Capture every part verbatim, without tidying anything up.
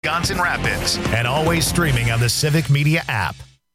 Wisconsin Rapids, and always streaming on the Civic Media app.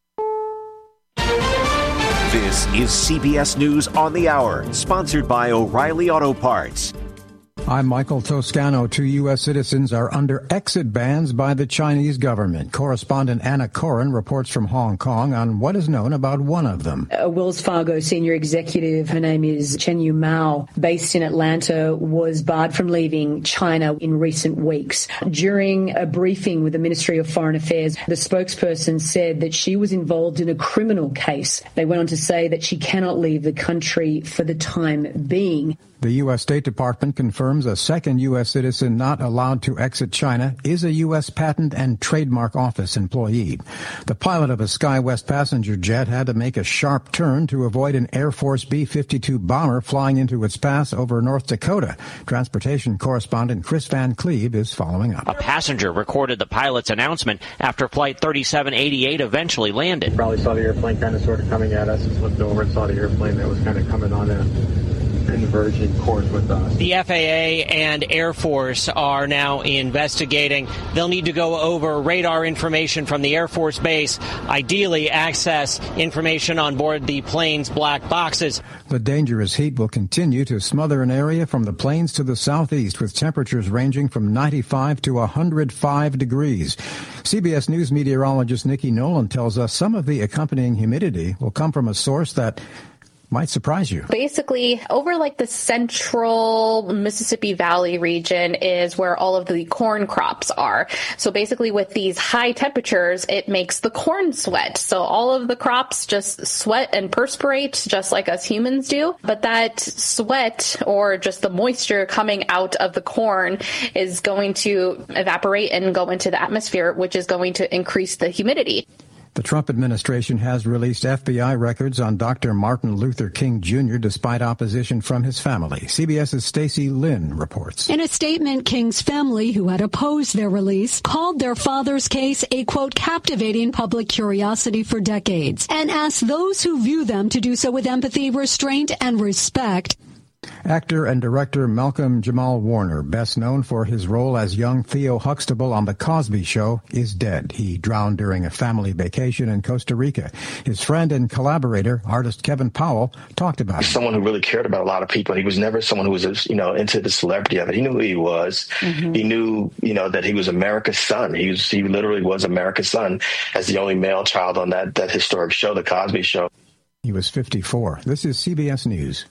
This is C B S News on the Hour, sponsored by O'Reilly Auto Parts. I'm Michael Toscano. Two U S citizens are under exit bans by the Chinese government. Correspondent Anna Coren reports from Hong Kong on what is known about one of them. A Wells Fargo senior executive, her name is Chen Yu Mao, based in Atlanta, was barred from leaving China in recent weeks. During a briefing with the Ministry of Foreign Affairs, the spokesperson said that she was involved in a criminal case. They went on to say that she cannot leave the country for the time being. The U S State Department confirms a second U S citizen not allowed to exit China is a U S Patent and Trademark Office employee. The pilot of a SkyWest passenger jet had to make a sharp turn to avoid an Air Force B fifty-two bomber flying into its path over North Dakota. Transportation correspondent Chris Van Cleve is following up. A passenger recorded the pilot's announcement after Flight thirty-seven eighty-eight eventually landed. Probably saw the airplane kind of sort of coming at us and flipped over and saw the airplane that was kind of coming on in. Converging course with us. The F A A and Air Force are now investigating. They'll need to go over radar information from the Air Force base, ideally access information on board the plane's black boxes. The dangerous heat will continue to smother an area from the plains to the southeast, with temperatures ranging from ninety-five to one hundred five degrees. C B S News meteorologist Nikki Nolan tells us some of the accompanying humidity will come from a source that might surprise you. Basically, over like the central Mississippi Valley region is where all of the corn crops are. So basically with these high temperatures, it makes the corn sweat. So all of the crops just sweat and perspirate just like us humans do. But that sweat, or just the moisture coming out of the corn, is going to evaporate and go into the atmosphere, which is going to increase the humidity. The Trump administration has released F B I records on Doctor Martin Luther King Junior despite opposition from his family. CBS's Stacey Lynn reports. In a statement, King's family, who had opposed their release, called their father's case a, quote, captivating public curiosity for decades, and asked those who view them to do so with empathy, restraint, and respect. Actor and director Malcolm Jamal Warner, best known for his role as young Theo Huxtable on The Cosby Show, is dead. He drowned during a family vacation in Costa Rica. His friend and collaborator, artist Kevin Powell, talked about it. Someone who really cared about a lot of people. He was never someone who was, you know, into the celebrity of it. He knew who he was. Mm-hmm. He knew, you know, that he was America's son. He was, he literally was America's son as the only male child on that, that historic show, The Cosby Show. He was fifty-four. This is C B S News.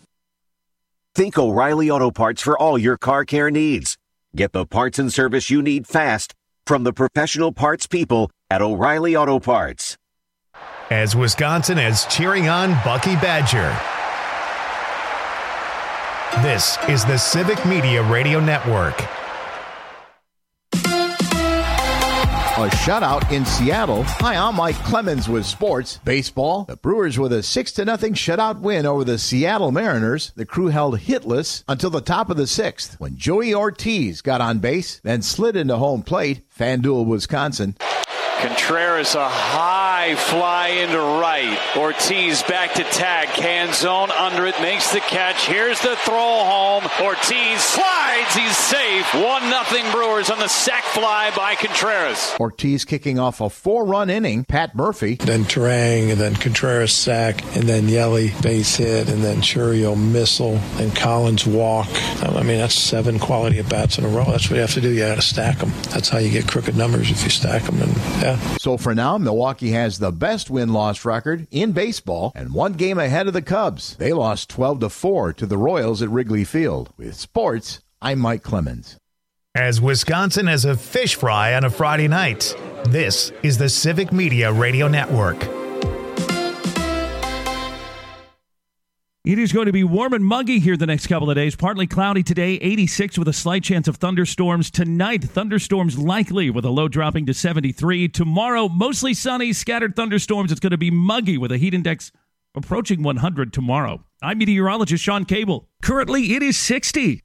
Think O'Reilly Auto Parts for all your car care needs. Get the parts and service you need fast from the professional parts people at O'Reilly Auto Parts. As Wisconsin is cheering on Bucky Badger, this is the Civic Media Radio Network. A shutout in Seattle. Hi, I'm Mike Clemens with sports. Baseball. The Brewers with a six to nothing shutout win over the Seattle Mariners. The crew held hitless until the top of the sixth when Joey Ortiz got on base, then slid into home plate. FanDuel, Wisconsin. Contreras, a high fly into right. Ortiz back to tag. Canzone under it, makes the catch. Here's the throw home. Ortiz slides. He's safe. One nothing Brewers on the sac fly by Contreras. Ortiz kicking off a four-run inning. Pat Murphy. Then Terang, and then Contreras sack, and then Yelly base hit, and then Churio missile, and Collins walk. I mean, that's seven quality at-bats in a row. That's what you have to do. You got to stack them. That's how you get crooked numbers, if you stack them. And yeah. So for now, Milwaukee has the best win-loss record in baseball and one game ahead of the Cubs. They lost twelve to four to the Royals at Wrigley Field. With sports, I'm Mike Clemens. As Wisconsin has a fish fry on a Friday night, this is the Civic Media Radio Network. It is going to be warm and muggy here the next couple of days. Partly cloudy today, eighty-six with a slight chance of thunderstorms. Tonight, thunderstorms likely with a low dropping to seventy-three. Tomorrow, mostly sunny, scattered thunderstorms. It's going to be muggy with a heat index approaching one hundred tomorrow. I'm meteorologist Sean Cable. Currently, it is sixty.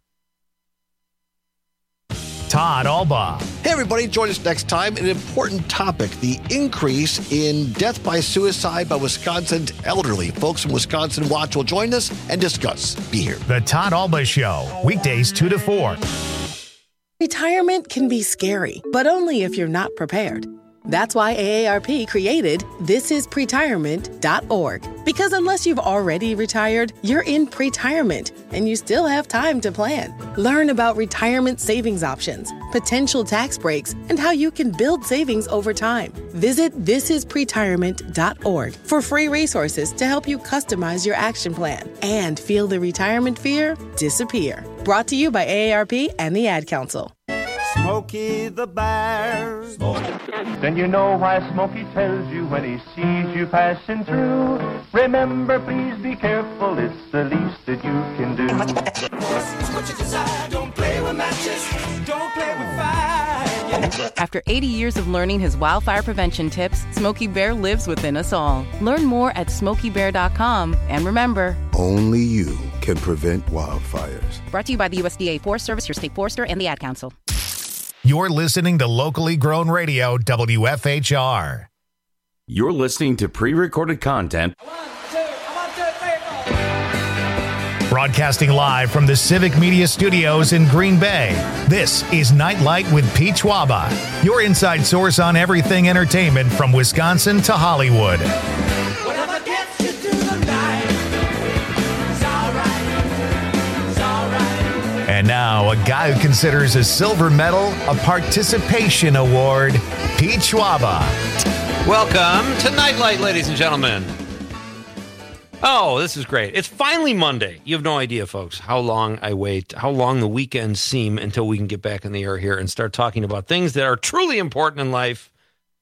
Todd Alba. Hey, everybody. Join us next time. An important topic, the increase in death by suicide by Wisconsin's elderly. Folks from Wisconsin Watch will join us and discuss. Be here. The Todd Alba Show, weekdays two to four. Retirement can be scary, but only if you're not prepared. That's why A A R P created this is pretirement dot org. Because unless you've already retired, you're in pretirement, and you still have time to plan. Learn about retirement savings options, potential tax breaks, and how you can build savings over time. Visit this is pretirement dot org for free resources to help you customize your action plan and feel the retirement fear disappear. Brought to you by A A R P and the Ad Council. Smokey the Bear. Then you know why Smokey tells you when he sees you passing through. Remember, please be careful, it's the least that you can do. Don't play with matches, don't play with fire. After eighty years of learning his wildfire prevention tips, Smokey Bear lives within us all. Learn more at smokey bear dot com. And remember, only you can prevent wildfires. Brought to you by the U S D A Forest Service, your state forester, and the Ad Council. You're listening to Locally Grown Radio, W F H R. You're listening to pre-recorded content. Broadcasting live from the Civic Media Studios in Green Bay, this is Nightlight with Pete Schwaba, your inside source on everything entertainment from Wisconsin to Hollywood. Whatever gets you through the night, it's all right, it's all right. And now, a guy who considers a silver medal a participation award, Pete Schwaba. Welcome to Nightlight, ladies and gentlemen. Oh, this is great. It's finally Monday. You have no idea, folks, how long I wait, how long the weekends seem until we can get back in the air here and start talking about things that are truly important in life,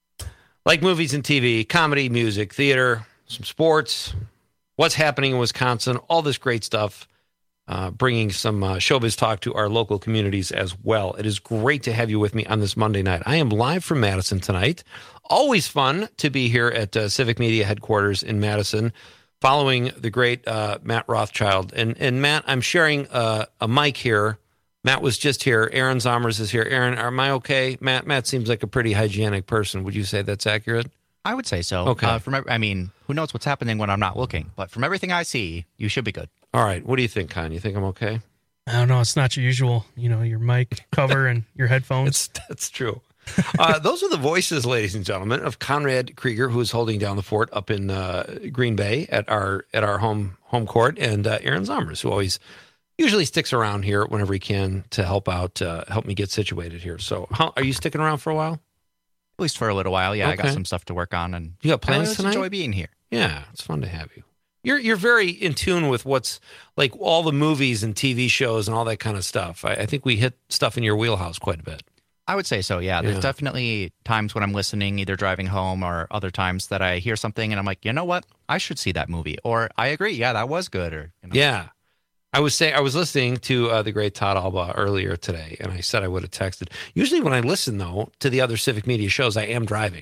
like movies and T V, comedy, music, theater, some sports, what's happening in Wisconsin, all this great stuff, uh, bringing some uh, showbiz talk to our local communities as well. It is great to have you with me on this Monday night. I am live from Madison tonight. Always fun to be here at uh, Civic Media headquarters in Madison, following the great uh, Matt Rothschild. And, and Matt, I'm sharing uh, a mic here. Matt was just here. Aaron Zomers is here. Aaron, am I okay? Matt Matt seems like a pretty hygienic person. Would you say that's accurate? I would say so. Okay. Uh, from I mean, who knows what's happening when I'm not looking? But from everything I see, you should be good. All right. What do you think, Con? You think I'm okay? I don't know. It's not your usual, you know, your mic cover and your headphones. It's, that's true. uh, those are the voices, ladies and gentlemen, of Conrad Krieger, who is holding down the fort up in uh, Green Bay at our at our home home court, and uh, Aaron Zomers, who always usually sticks around here whenever he can to help out, uh, help me get situated here. So, how, are you sticking around for a while? At least for a little while, yeah. Okay. I got some stuff to work on, and you got plans I always tonight? Enjoy being here. Yeah, it's fun to have you. You're you're very in tune with what's like all the movies and T V shows and all that kind of stuff. I, I think we hit stuff in your wheelhouse quite a bit. I would say so, yeah. There's Yeah. definitely times when I'm listening, either driving home or other times that I hear something and I'm like, you know what? I should see that movie. Or I agree, yeah, that was good. Or you know. Yeah. I was saying I was listening to uh, the great Todd Alba earlier today, and I said I would have texted. Usually when I listen, though, to the other Civic Media shows, I am driving.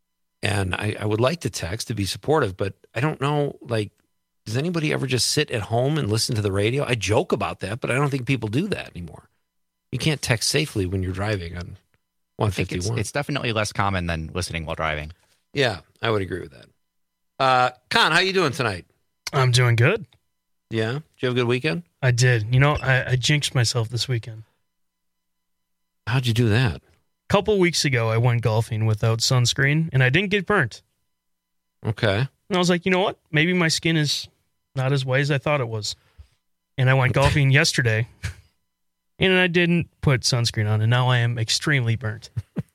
And I, I would like to text to be supportive, but I don't know, like, does anybody ever just sit at home and listen to the radio? I joke about that, but I don't think people do that anymore. You can't text safely when you're driving on one I think it's, fifty-one. it's definitely less common than listening while driving. Yeah, I would agree with that. Uh, Con, how you doing tonight? I'm doing good. Yeah? Did you have a good weekend? I did. You know, I, I jinxed myself this weekend. How'd you do that? A couple weeks ago, I went golfing without sunscreen, and I didn't get burnt. Okay. And I was like, you know what? Maybe my skin is not as white as I thought it was. And I went golfing yesterday, and I didn't put sunscreen on, and now I am extremely burnt.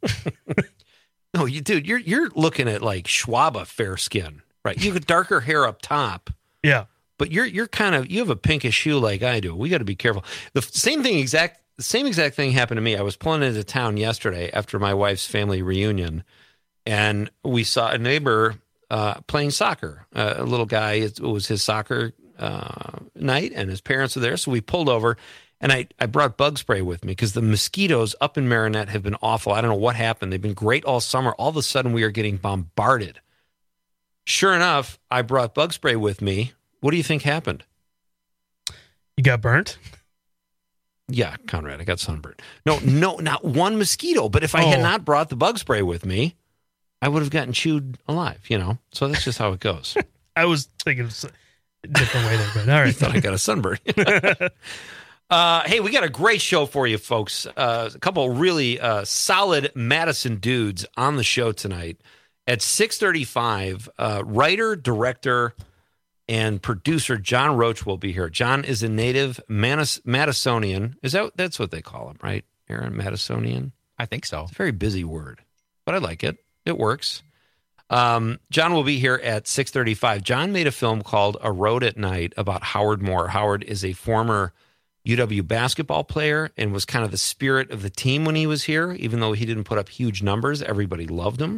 No, you dude, you're you're looking at like Schwaba fair skin, right? You have darker hair up top. Yeah. But you're you're kind of you have a pinkish hue like I do. We got to be careful. The f- same thing exact the same exact thing happened to me. I was pulling into town yesterday after my wife's family reunion, and we saw a neighbor uh, playing soccer. Uh, a little guy. It was his soccer uh, night, and his parents were there. So we pulled over, and I I brought bug spray with me because the mosquitoes up in Marinette have been awful. I don't know what happened. They've been great all summer. All of a sudden, we are getting bombarded. Sure enough, I brought bug spray with me. What do you think happened? You got burnt? Yeah, Conrad, I got sunburned. No, no, not one mosquito. But if I had Oh. not brought the bug spray with me, I would have gotten chewed alive, you know? So that's just how it goes. I was thinking of a different way there, but all right. You thought I got a sunburn. Uh, hey, we got a great show for you, folks. Uh, a couple really uh, solid Madison dudes on the show tonight. At six thirty-five, uh, writer, director, and producer John Roach will be here. John is a native Manis- Madisonian. Is that that's what they call him, right, Aaron? Madisonian? I think so. It's a very busy word, but I like it. It works. Um, John will be here at six thirty-five. John made a film called A Road at Night about Howard Moore. Howard is a former U W basketball player and was kind of the spirit of the team when he was here. Even though he didn't put up huge numbers, everybody loved him.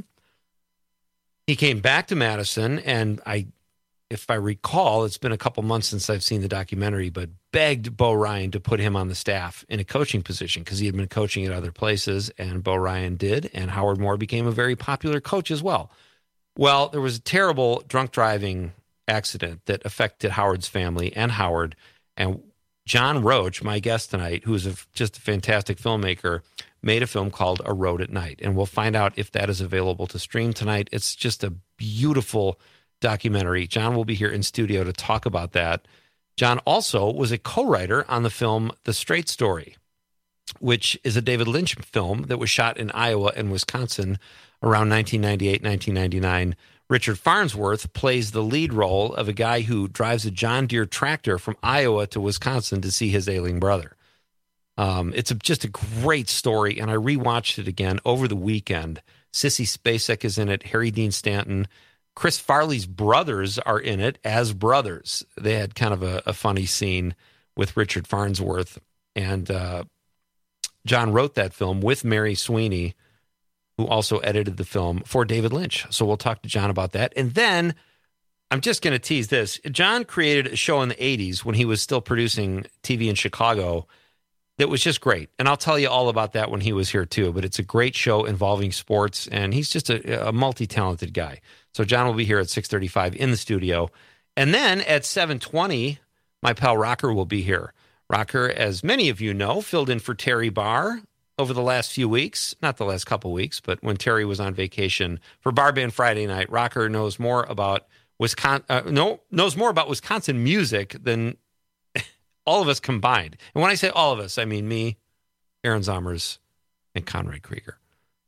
He came back to Madison, and I, if I recall, it's been a couple months since I've seen the documentary, but begged Bo Ryan to put him on the staff in a coaching position because he had been coaching at other places, and Bo Ryan did, and Howard Moore became a very popular coach as well. Well, there was a terrible drunk driving accident that affected Howard's family and Howard, and John Roach, my guest tonight, who's a, just a fantastic filmmaker, made a film called A Road at Night. And we'll find out if that is available to stream tonight. It's just a beautiful documentary. John will be here in studio to talk about that. John also was a co-writer on the film The Straight Story, which is a David Lynch film that was shot in Iowa and Wisconsin around nineteen ninety-eight, nineteen ninety-nine. Richard Farnsworth plays the lead role of a guy who drives a John Deere tractor from Iowa to Wisconsin to see his ailing brother. Um, it's a, just a great story, and I rewatched it again over the weekend. Sissy Spacek is in it, Harry Dean Stanton. Chris Farley's brothers are in it as brothers. They had kind of a, a funny scene with Richard Farnsworth, and uh, John wrote that film with Mary Sweeney, who also edited the film for David Lynch. So we'll talk to John about that. And then I'm just going to tease this. John created a show in the eighties when he was still producing T V in Chicago that was just great. And I'll tell you all about that when he was here too. But it's a great show involving sports, and he's just a, a multi-talented guy. So John will be here at six thirty-five in the studio. And then at seven twenty, my pal Rocker will be here. Rocker, as many of you know, filled in for Terry Barr over the last few weeks, not the last couple weeks, but when Terry was on vacation for Bar Band Friday night. Rocker knows more about Wisconsin, uh, no, knows more about Wisconsin music than all of us combined. And when I say all of us, I mean me, Aaron Zommers, and Conrad Krieger.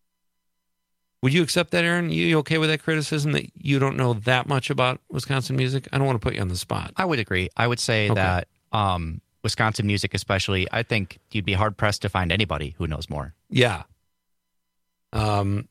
Would you accept that, Aaron? You okay with that criticism that you don't know that much about Wisconsin music? I don't want to put you on the spot. I would agree. I would say okay. that um, Wisconsin music especially, I think you'd be hard-pressed to find anybody who knows more. Yeah. Um,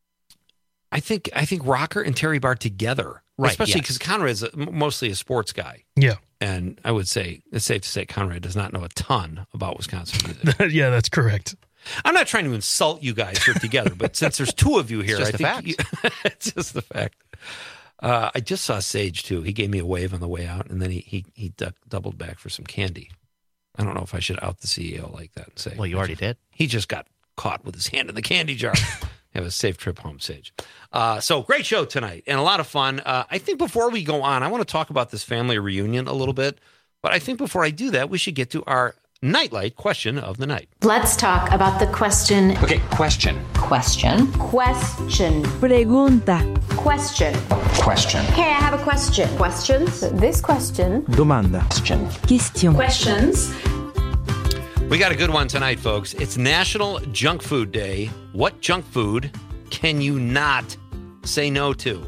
I think I think Rocker and Terry Barr together, right, especially because yes. Conrad's a, mostly a sports guy. Yeah. And I would say, it's safe to say Conrad does not know a ton about Wisconsin music. Yeah, that's correct. I'm not trying to insult you guys here together, but since there's two of you here, it's just I the think you, it's just the fact. Uh, I just saw Sage too. He gave me a wave on the way out, and then he he he du- doubled back for some candy. I don't know if I should out the C E O like that and say, well, you already did. He just got caught with his hand in the candy jar. Have a safe trip home, Sage. Uh, so great show tonight and a lot of fun. Uh, I think before we go on, I want to talk about this family reunion a little bit. But I think before I do that, we should get to our Nightlight question of the night. Let's talk about the question. Okay, question. Question. Question. Pregunta. Question. Question. Hey, I have a question. Questions? This question. Domanda. Question. Question. Questions. We got a good one tonight, folks. It's National Junk Food Day. What junk food can you not say no to?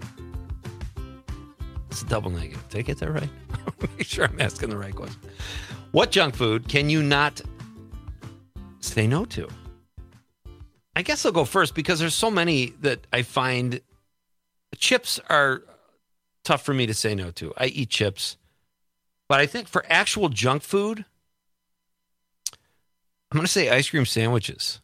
It's a double negative. Did I get that right? Make sure I'm asking the right question. What junk food can you not say no to? I guess I'll go first because there's so many that I find chips are tough for me to say no to. I eat chips. But I think for actual junk food, I'm going to say ice cream sandwiches.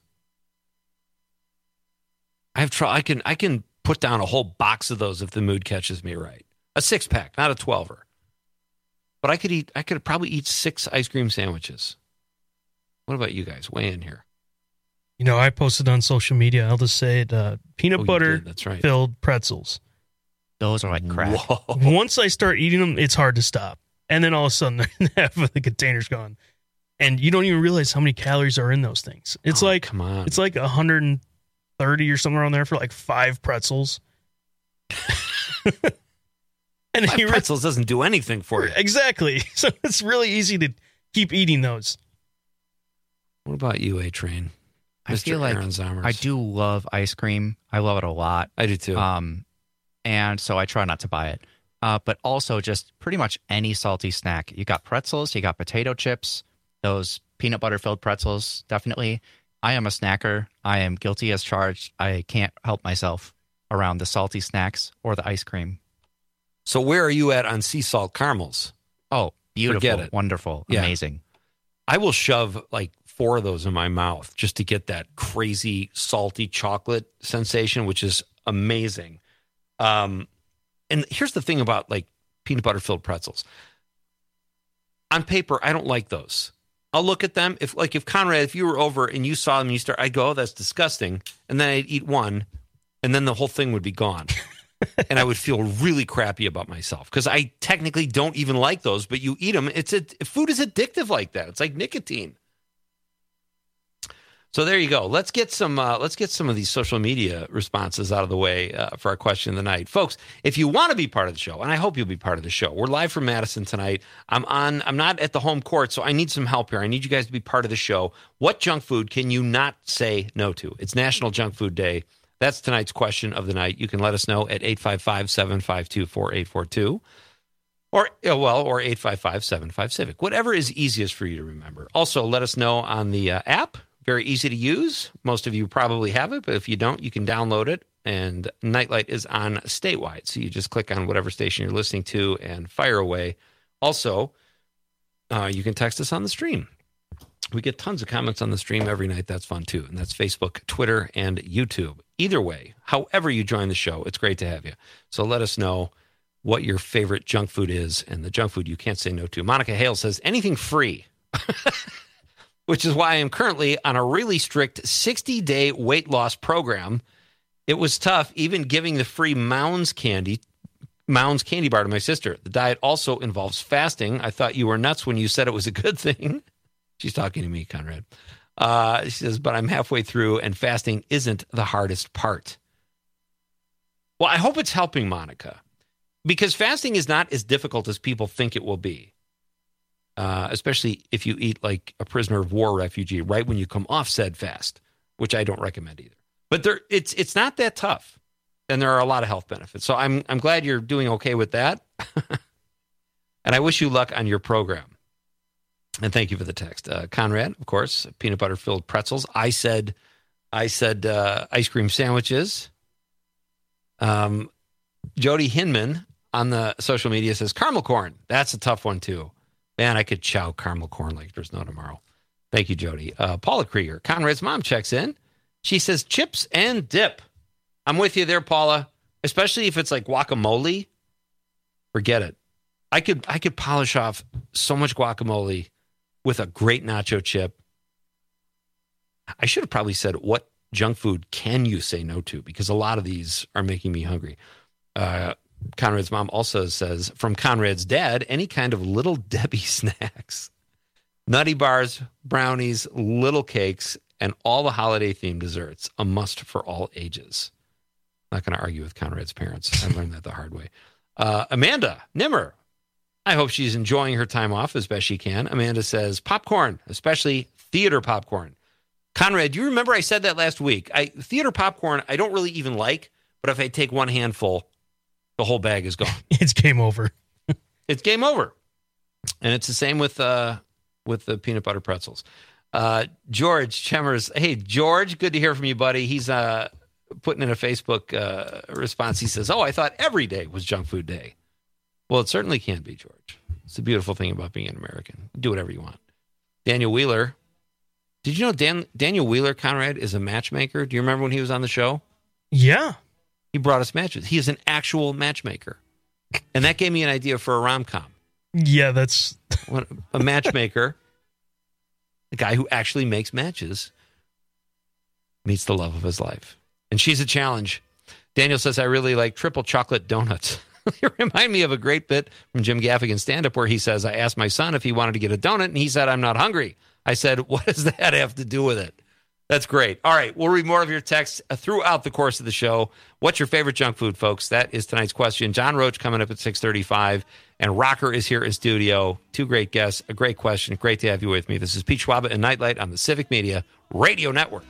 I have tr- I can I can put down a whole box of those if the mood catches me right. A six pack, not a twelver. But I could eat. I could probably eat six ice cream sandwiches. What about you guys? Weigh in here. You know, I posted on social media. I'll just say it: uh, peanut oh, butter That's right. filled pretzels. Those are like crack. Whoa. Once I start eating them, it's hard to stop. And then all of a sudden, half of the container's gone, and you don't even realize how many calories are in those things. It's oh, like come on. It's like one hundred thirty or somewhere around there for like five pretzels. And Five pretzels doesn't do anything for you. Exactly. So it's really easy to keep eating those. What about you, A-Train? I Mister feel like Aaron Zomers. I do love ice cream. I love it a lot. I do too. Um, and so I try not to buy it. Uh, but also just pretty much any salty snack. You got pretzels, you got potato chips, those peanut butter filled pretzels, definitely. I am a snacker. I am guilty as charged. I can't help myself around the salty snacks or the ice cream. So where are you at on sea salt caramels? Oh, beautiful, Forget it. wonderful, Yeah. amazing. I will shove like four of those in my mouth just to get that crazy salty chocolate sensation, which is amazing. Um, and here's the thing about like peanut butter filled pretzels. On paper, I don't like those. I'll look at them. If like if Conrad, if you were over and you saw them, and you start, I'd go, oh, that's disgusting. And then I'd eat one and then the whole thing would be gone. And I would feel really crappy about myself because I technically don't even like those, but you eat them. It's a, food is addictive like that. It's like nicotine. So there you go. Let's get some. Uh, let's get some of these social media responses out of the way uh, for our question of the night, folks. If you want to be part of the show, and I hope you'll be part of the show, we're live from Madison tonight. I'm on. I'm not at the home court, so I need some help here. I need you guys to be part of the show. What junk food can you not say no to? It's National Junk Food Day. That's tonight's question of the night. You can let us know at eight five five, seven five two, four eight four two. Or, well, or eight five five, seven five, Civic. Whatever is easiest for you to remember. Also, let us know on the uh, app. Very easy to use. Most of you probably have it, but if you don't, you can download it. And Nightlight is on statewide. So you just click on whatever station you're listening to and fire away. Also, uh, you can text us on the stream. We get tons of comments on the stream every night. That's fun, too. And that's Facebook, Twitter, and YouTube. Either way, however you join the show, it's great to have you. So let us know what your favorite junk food is and the junk food you can't say no to. Monica Hale says, anything free. Which is why I am currently on a really strict sixty-day weight loss program. It was tough, even giving the free Mounds candy, Mounds candy bar to my sister. The diet also involves fasting. I thought you were nuts when you said it was a good thing. She's talking to me, Conrad. Uh, she says, but I'm halfway through, and fasting isn't the hardest part. Well, I hope it's helping, Monica, because fasting is not as difficult as people think it will be. Uh, especially if you eat like a prisoner of war refugee right when you come off said fast, which I don't recommend either. But there, it's it's not that tough, and there are a lot of health benefits. So I'm I'm glad you're doing okay with that, and I wish you luck on your program. And thank you for the text, uh, Conrad. Of course, peanut butter filled pretzels. I said, I said uh, ice cream sandwiches. Um, Jody Hinman on the social media says caramel corn. That's a tough one too. Man, I could chow caramel corn like there's no tomorrow. Thank you, Jody. Uh, Paula Krieger, Conrad's mom, checks in. She says chips and dip. I'm with you there, Paula. Especially if it's like guacamole. Forget it. I could I could polish off so much guacamole with a great nacho chip. I should have probably said, what junk food can you say no to? Because a lot of these are making me hungry. Uh Conrad's mom also says, from Conrad's dad, any kind of Little Debbie snacks, nutty bars, brownies, little cakes, and all the holiday-themed desserts, a must for all ages. I'm not going to argue with Conrad's parents. I learned that the hard way. Uh, Amanda Nimmer, I hope she's enjoying her time off as best she can. Amanda says, popcorn, especially theater popcorn. Conrad, do you remember I said that last week? I theater popcorn, I don't really even like, but if I take one handful, the whole bag is gone. It's game over. It's game over. And it's the same with uh, with the peanut butter pretzels. Uh, George Chemers. Hey, George, good to hear from you, buddy. He's uh, putting in a Facebook uh, response. He says, oh, I thought every day was junk food day. Well, it certainly can be, George. It's the beautiful thing about being an American. Do whatever you want. Daniel Wheeler. Did you know Dan, Daniel Wheeler, Conrad, is a matchmaker? Do you remember when he was on the show? Yeah. He brought us matches. He is an actual matchmaker. And that gave me an idea for a rom-com. Yeah, that's... a matchmaker, a guy who actually makes matches, meets the love of his life. And she's a challenge. Daniel says, I really like triple chocolate donuts. You remind me of a great bit from Jim Gaffigan's stand-up where he says, I asked my son if he wanted to get a donut, and he said, I'm not hungry. I said, what does that have to do with it? That's great. All right, we'll read more of your texts throughout the course of the show. What's your favorite junk food, folks? That is tonight's question. John Roach coming up at six thirty-five. And Rocker is here in studio. Two great guests, a great question. Great to have you with me. This is Pete Schwaba and Nightlight on the Civic Media Radio Network.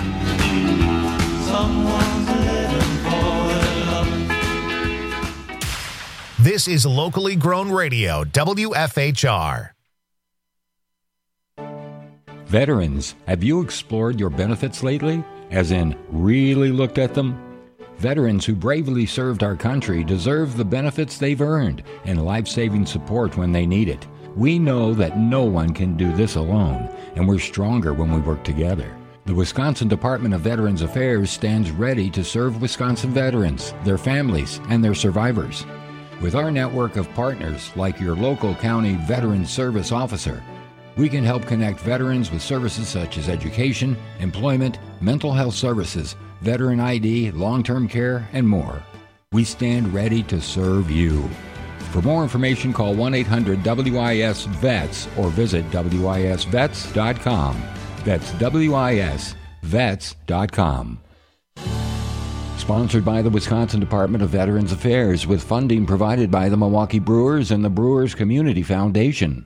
This is locally grown radio, W F H R. Veterans, have you explored your benefits lately? As in, really looked at them? Veterans who bravely served our country deserve the benefits they've earned and life-saving support when they need it. We know that no one can do this alone, and we're stronger when we work together. The Wisconsin Department of Veterans Affairs stands ready to serve Wisconsin veterans, their families, and their survivors. With our network of partners like your local county Veterans Service Officer, we can help connect veterans with services such as education, employment, mental health services, veteran I D, long-term care, and more. We stand ready to serve you. For more information, call one eight hundred W I S vets or visit W I S vets dot com. That's W I S vets dot com. Sponsored by the Wisconsin Department of Veterans Affairs with funding provided by the Milwaukee Brewers and the Brewers Community Foundation.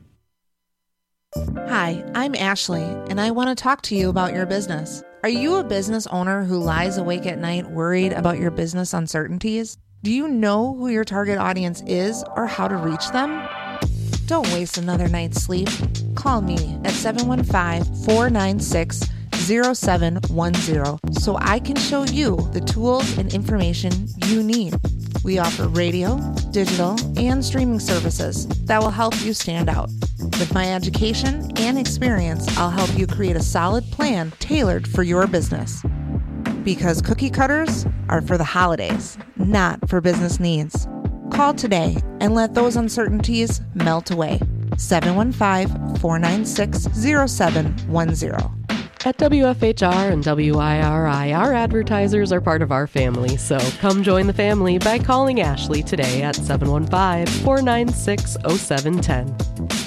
Hi, I'm Ashley, and I want to talk to you about your business. Are you a business owner who lies awake at night worried about your business uncertainties? Do you know who your target audience is or how to reach them? Don't waste another night's sleep. Call me at seven one five, four nine six, zero seven one zero so I can show you the tools and information you need. We offer radio, digital, and streaming services that will help you stand out. With my education and experience, I'll help you create a solid plan tailored for your business. Because cookie cutters are for the holidays, not for business needs. Call today and let those uncertainties melt away. seven one five, four nine six, zero seven one zero. At W F H R and W I R I, our advertisers are part of our family, so come join the family by calling Ashley today at seven one five, four nine six, zero seven one zero.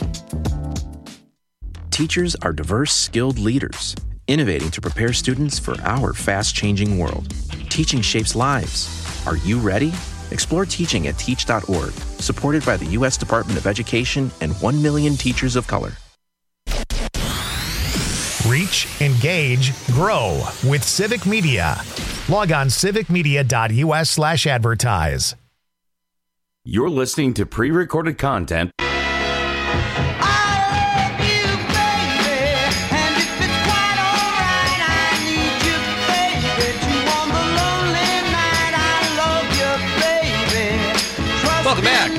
Teachers are diverse, skilled leaders, innovating to prepare students for our fast-changing world. Teaching shapes lives. Are you ready? Explore teaching at teach dot org, supported by the U S Department of Education and one million teachers of color. Reach, engage, grow with Civic Media. Log on civic media dot U S slash advertise. You're listening to pre-recorded content Welcome back.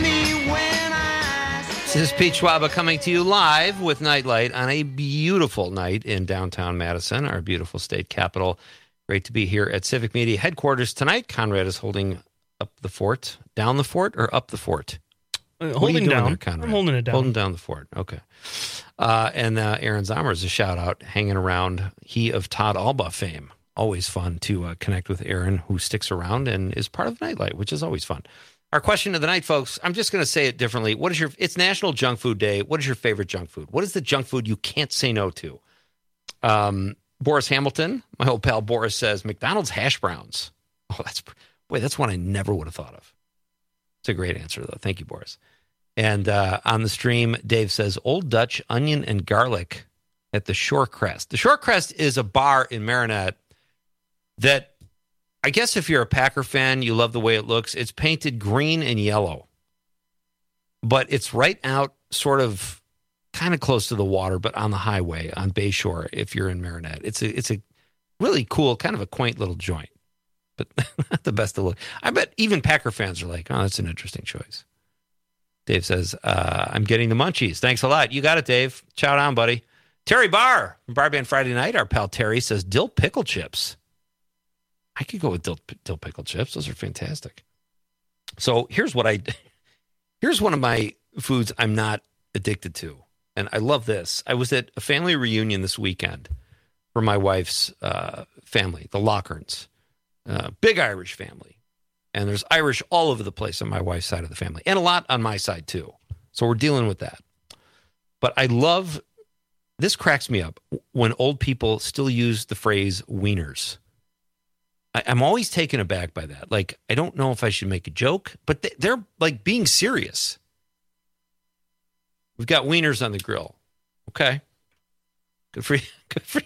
This is Pete Schwaba coming to you live with Nightlight on a beautiful night in downtown Madison, our beautiful state capital. Great to be here at Civic Media headquarters tonight. Conrad is holding up the fort, down the fort, or up the fort? Uh, holding down. There, Conrad? I'm holding it down. Holding down the fort. Okay. Uh, and uh, Aaron Zommers, a shout out, hanging around. He of Todd Alba fame. Always fun to uh, connect with Aaron, who sticks around and is part of Nightlight, which is always fun. Our question of the night, folks, I'm just going to say it differently. What is your, it's National Junk Food Day. What is your favorite junk food? What is the junk food you can't say no to? Um, Boris Hamilton, my old pal Boris, says McDonald's hash browns. Oh, that's, boy, that's one I never would have thought of. It's a great answer, though. Thank you, Boris. And uh, on the stream, Dave says Old Dutch onion and garlic at the Shorecrest. The Shorecrest is a bar in Marinette that, I guess if you're a Packer fan, you love the way it looks. It's painted green and yellow, but it's right out sort of kind of close to the water, but on the highway on Bayshore. If you're in Marinette, it's a, it's a really cool, kind of a quaint little joint, but not the best to look. I bet even Packer fans are like, oh, that's an interesting choice. Dave says, uh, I'm getting the munchies. Thanks a lot. You got it, Dave. Chow down, buddy. Terry Barr from Bar Band Friday Night. Our pal Terry says dill pickle chips. I could go with dill, dill pickle chips. Those are fantastic. So here's what I, here's one of my foods I'm not addicted to. And I love this. I was at a family reunion this weekend for my wife's uh, family, the Lockerns, uh, big Irish family. And there's Irish all over the place on my wife's side of the family and a lot on my side too. So we're dealing with that. But I love, this cracks me up when old people still use the phrase wieners. I'm always taken aback by that. Like, I don't know if I should make a joke, but they're like being serious. We've got wieners on the grill. Okay. Good for you. Good for you.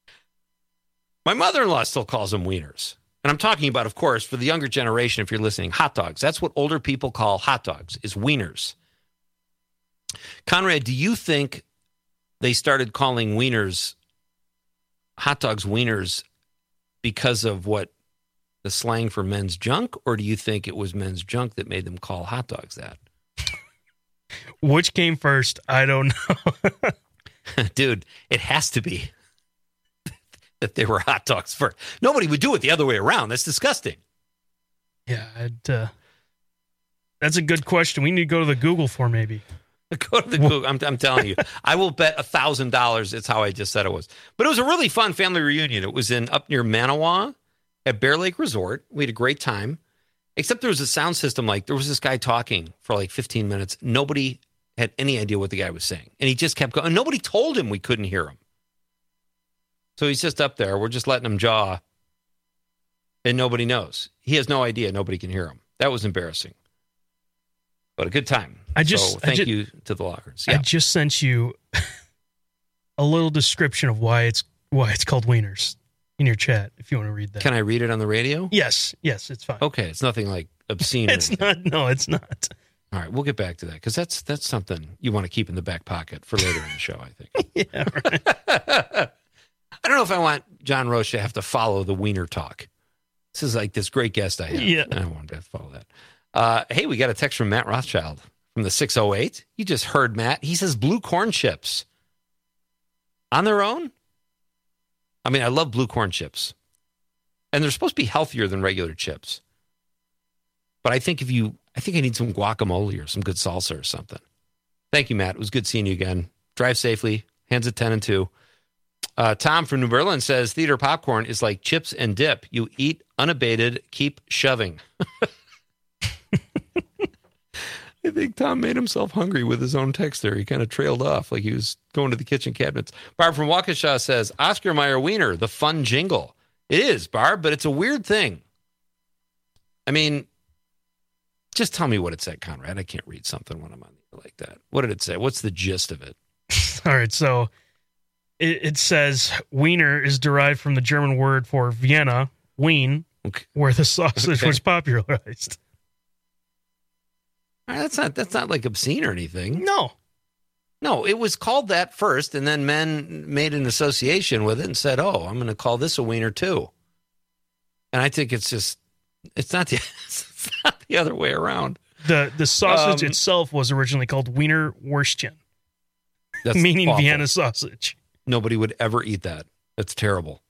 My mother-in-law still calls them wieners. And I'm talking about, of course, for the younger generation, if you're listening, hot dogs. That's what older people call hot dogs, is wieners. Conrad, do you think they started calling wieners, hot dogs wieners, because of what the slang for men's junk, or do you think it was men's junk that made them call hot dogs that? Which came first? I don't know. Dude, it has to be that they were hot dogs first. Nobody would do it the other way around. That's disgusting. Yeah, I'd, uh, that's a good question. We need to go to the Google for maybe. Go to the Google. I'm, I'm telling you. I will bet a thousand dollars it's how I just said it was. But it was a really fun family reunion. It was in up near Manawa at Bear Lake Resort. We had a great time. Except there was a sound system, like there was this guy talking for like fifteen minutes. Nobody had any idea what the guy was saying. And he just kept going. And nobody told him we couldn't hear him. So he's just up there. We're just letting him jaw. And nobody knows. He has no idea. Nobody can hear him. That was embarrassing. But a good time. I just so thank I just, you to the Lockers. Yeah. I just sent you a little description of why it's why it's called wieners in your chat, if you want to read that. Can I read it on the radio? Yes. Yes, it's fine. Okay. It's nothing like obscene. It's not. No, it's not. All right. We'll get back to that because that's that's something you want to keep in the back pocket for later in the show, I think. Yeah, right. I don't know if I want John Roche to have to follow the wiener talk. This is like this great guest I have. Yeah. I don't want him to have to follow that. Uh, hey, we got a text from Matt Rothschild from the six oh eight. You just heard Matt. He says blue corn chips on their own. I mean, I love blue corn chips. And they're supposed to be healthier than regular chips. But I think if you, I think I need some guacamole or some good salsa or something. Thank you, Matt. It was good seeing you again. Drive safely. Hands at ten and two. Uh, Tom from New Berlin says theater popcorn is like chips and dip. You eat unabated, keep shoving. I think Tom made himself hungry with his own text there. He kind of trailed off like he was going to the kitchen cabinets. Barb from Waukesha says, Oscar Mayer Wiener, the fun jingle. It is, Barb, but it's a weird thing. I mean, just tell me what it said, Conrad. I can't read something when I'm on the like that. What did it say? What's the gist of it? All right, so it, it says Wiener is derived from the German word for Vienna, Wien, okay. where the sausage okay. was popularized. All right, that's not that's not like obscene or anything. No. No, it was called that first, and then men made an association with it and said, oh, I'm going to call this a wiener too. And I think it's just, it's not the, it's not the other way around. The the sausage um, itself was originally called Wiener Würstchen, meaning awful. Vienna sausage. Nobody would ever eat that. That's terrible.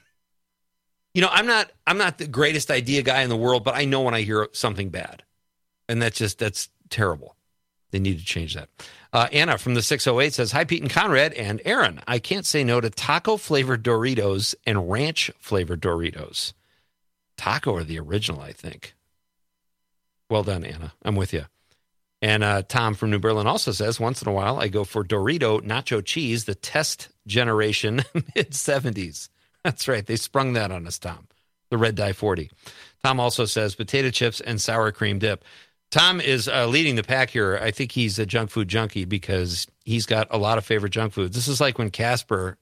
You know, I'm not I'm not the greatest idea guy in the world, but I know when I hear something bad. And that's just, that's terrible. They need to change that. Uh, Anna from the six oh eight says, hi, Pete and Conrad and Aaron. I can't say no to taco-flavored Doritos and ranch-flavored Doritos. Taco are the original, I think. Well done, Anna. I'm with you. And uh, Tom from New Berlin also says, once in a while, I go for Dorito nacho cheese, the test generation mid-seventies. That's right. They sprung that on us, Tom. The Red Dye forty. Tom also says potato chips and sour cream dip. Tom is uh, leading the pack here. I think he's a junk food junkie because he's got a lot of favorite junk foods. This is like when Casper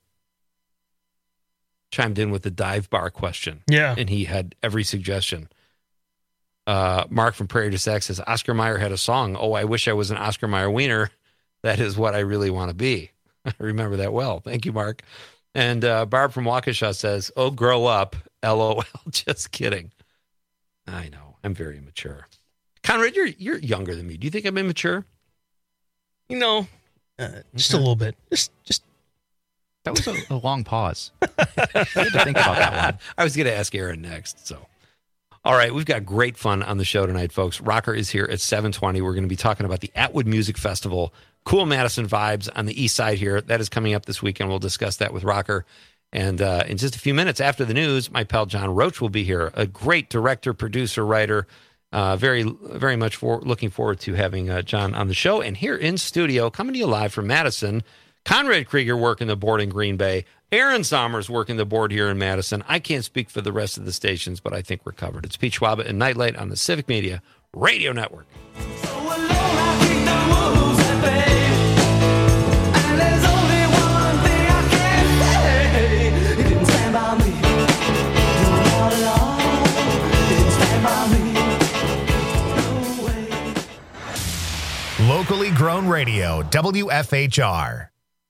chimed in with the dive bar question. Yeah. And he had every suggestion. Uh, Mark from Prairie du Sac says, Oscar Mayer had a song. Oh, I wish I was an Oscar Mayer wiener. That is what I really want to be. I remember that well. Thank you, Mark. And uh, Barb from Waukesha says, oh, grow up. L O L. Just kidding. I know. I'm very immature. Conrad, you're you're younger than me. Do you think I'm immature? You know, uh, just a little bit. Just, just. That was a, a long pause. I had to think about that one. I was going to ask Aaron next. So, all right, we've got great fun on the show tonight, folks. Rocker is here at seven twenty. We're going to be talking about the Atwood Music Festival. Cool Madison vibes on the east side here. That is coming up this weekend. We'll discuss that with Rocker. And uh, in just a few minutes after the news, my pal John Roach will be here. A great director, producer, writer. Uh, very, very much for, looking forward to having uh, John on the show. And here in studio, coming to you live from Madison, Conrad Krieger working the board in Green Bay. Aaron Sommers working the board here in Madison. I can't speak for the rest of the stations, but I think we're covered. It's Pete Schwaba and Nightlight on the Civic Media Radio Network. So alone, I kick the wolves at bay. Locally grown radio, W F H R.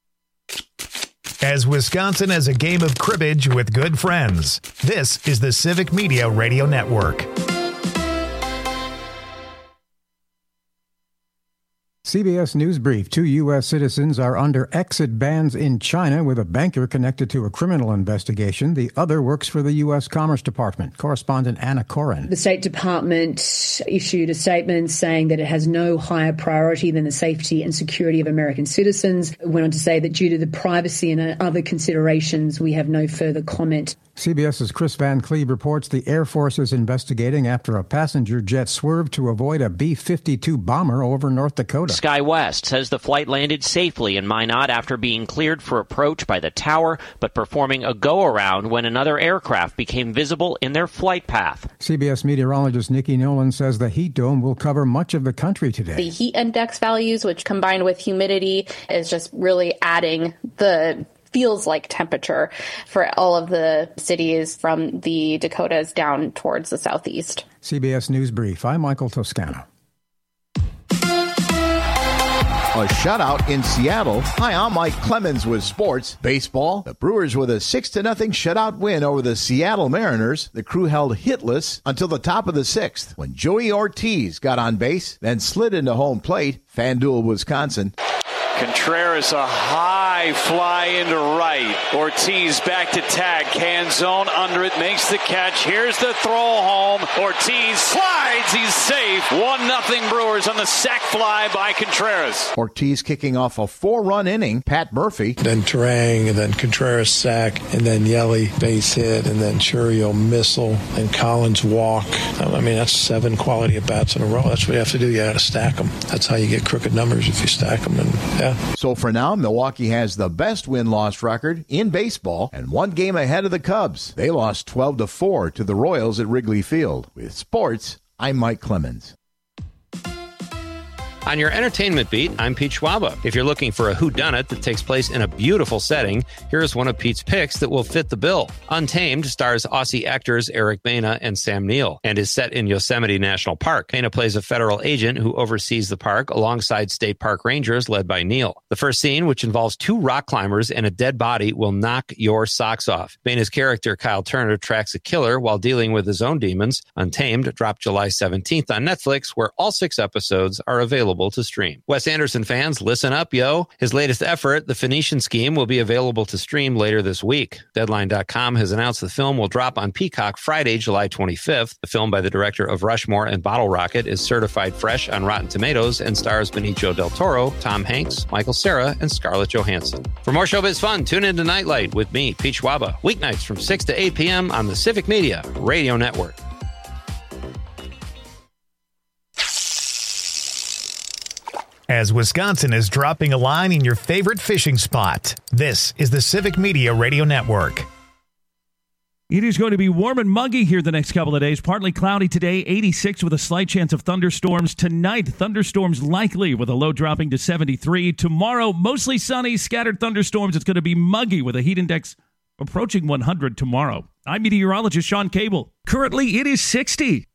As Wisconsin as a game of cribbage with good friends, this is the Civic Media Radio Network. C B S News Brief. Two U S citizens are under exit bans in China with a banker connected to a criminal investigation. The other works for the U S Commerce Department. Correspondent Anna Corin. The State Department issued a statement saying that it has no higher priority than the safety and security of American citizens. It went on to say that due to the privacy and other considerations, we have no further comment. CBS's Chris Van Cleve reports the Air Force is investigating after a passenger jet swerved to avoid a B fifty-two bomber over North Dakota. SkyWest says the flight landed safely in Minot after being cleared for approach by the tower, but performing a go-around when another aircraft became visible in their flight path. C B S meteorologist Nikki Nolan says the heat dome will cover much of the country today. The heat index values, which combined with humidity, is just really adding the feels like temperature for all of the cities from the Dakotas down towards the southeast. C B S News Brief. I'm Michael Toscano. A shutout in Seattle. Hi, I'm Mike Clemens with sports. Baseball. The Brewers with a six to nothing shutout win over the Seattle Mariners. The Crew held hitless until the top of the sixth when Joey Ortiz got on base, then slid into home plate. FanDuel, Wisconsin. Contreras, a high fly into right. Ortiz back to tag. Canzone under it, makes the catch. Here's the throw home. Ortiz slides. He's safe. one nothing Brewers on the sac fly by Contreras. Ortiz kicking off a four-run inning. Pat Murphy. Then Terang, and then Contreras sack, and then Yelly base hit, and then Churio missile, and Collins walk. I mean, that's seven quality at-bats in a row. That's what you have to do. You got to stack them. That's how you get crooked numbers if you stack them. And yeah. So for now, Milwaukee has the best win-loss record in baseball and one game ahead of the Cubs. They lost twelve to four to the Royals at Wrigley Field. With sports, I'm Mike Clemens. On your entertainment beat, I'm Pete Schwaba. If you're looking for a whodunit that takes place in a beautiful setting, here's one of Pete's picks that will fit the bill. Untamed stars Aussie actors Eric Bana and Sam Neill and is set in Yosemite National Park. Bana plays a federal agent who oversees the park alongside state park rangers led by Neill. The first scene, which involves two rock climbers and a dead body, will knock your socks off. Bana's character, Kyle Turner, tracks a killer while dealing with his own demons. Untamed dropped July seventeenth on Netflix, where all six episodes are available to stream. Wes Anderson fans, listen up, yo. His latest effort, The Phoenician Scheme, will be available to stream later this week. Deadline dot com has announced the film will drop on Peacock Friday, July twenty-fifth. The film by the director of Rushmore and Bottle Rocket is certified fresh on Rotten Tomatoes and stars Benicio del Toro, Tom Hanks, Michael Cera, and Scarlett Johansson. For more showbiz fun, tune in to Nightlight with me, Pete Schwaba, weeknights from six to eight p.m. on the Civic Media Radio Network. As Wisconsin is dropping a line in your favorite fishing spot, this is the Civic Media Radio Network. It is going to be warm and muggy here the next couple of days. Partly cloudy today, eighty-six with a slight chance of thunderstorms. Tonight, thunderstorms likely with a low dropping to seventy-three. Tomorrow, mostly sunny, scattered thunderstorms. It's going to be muggy with a heat index approaching one hundred tomorrow. I'm meteorologist Sean Cable. Currently, it is sixty.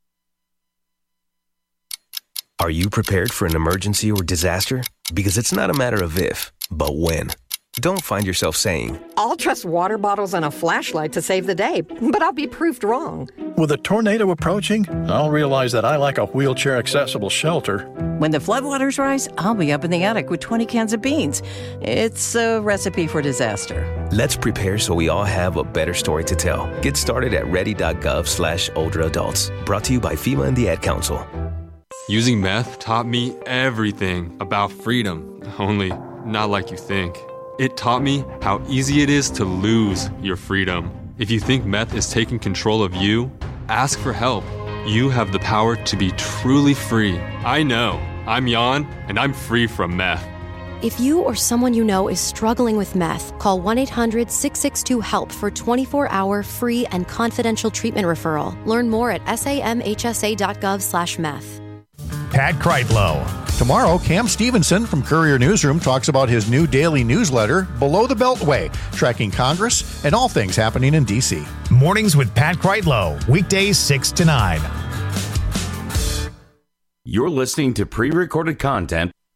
Are you prepared for an emergency or disaster? Because it's not a matter of if, but when. Don't find yourself saying, I'll trust water bottles and a flashlight to save the day, but I'll be proved wrong. With a tornado approaching, I'll realize that I lack a wheelchair-accessible shelter. When the floodwaters rise, I'll be up in the attic with twenty cans of beans. It's a recipe for disaster. Let's prepare so we all have a better story to tell. Get started at ready.gov slash older adults. Brought to you by FEMA and the Ad Council. Using meth taught me everything about freedom, only not like you think. It taught me how easy it is to lose your freedom. If you think meth is taking control of you, ask for help. You have the power to be truly free. I know. I'm Jan, and I'm free from meth. If you or someone you know is struggling with meth, call one eight hundred six six two HELP for twenty-four hour free and confidential treatment referral. Learn more at samhsa.gov slash meth. Pat Kreitlow. Tomorrow, Cam Stevenson from Courier Newsroom talks about his new daily newsletter, Below the Beltway, tracking Congress and all things happening in D C. Mornings with Pat Kreitlow, weekdays six to nine. You're listening to pre-recorded content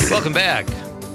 Welcome back.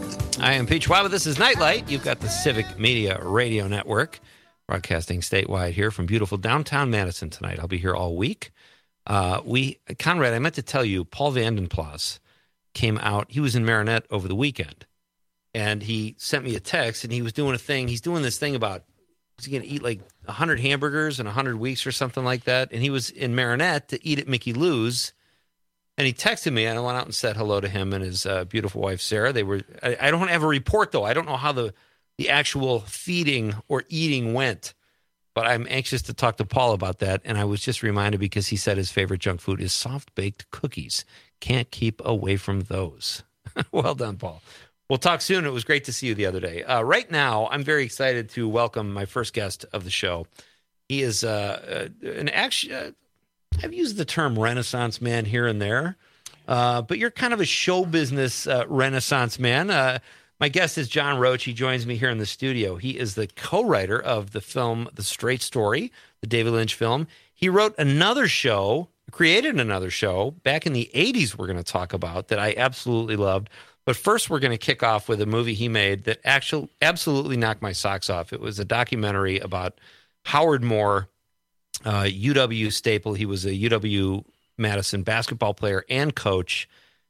I am Pete Schwab. This is Nightlight. You've got the Civic Media Radio Network broadcasting statewide here from beautiful downtown Madison tonight. I'll be here all week. Uh, we, Conrad, I meant to tell you, Paul Vandenplas came out. He was in Marinette over the weekend, and he sent me a text, and he was doing a thing. He's doing this thing about, was he going to eat like one hundred hamburgers in one hundred weeks or something like that? And he was in Marinette to eat at Mickey Lou's. And he texted me, and I went out and said hello to him and his uh, beautiful wife, Sarah. They were. I, I don't have a report, though. I don't know how the, the actual feeding or eating went, but I'm anxious to talk to Paul about that. And I was just reminded because he said his favorite junk food is soft-baked cookies. Can't keep away from those. Well done, Paul. We'll talk soon. It was great to see you the other day. Uh, right now, I'm very excited to welcome my first guest of the show. He is uh, uh, an action... Uh, I've used the term Renaissance man here and there, uh, but you're kind of a show business uh, Renaissance man. Uh, my guest is John Roach. He joins me here in the studio. He is the co-writer of the film The Straight Story, the David Lynch film. He wrote another show, created another show back in the eighties we're going to talk about that I absolutely loved. But first, we're going to kick off with a movie he made that actually absolutely knocked my socks off. It was a documentary about Howard Moore, Uh, U W staple. He was a U W Madison basketball player and coach,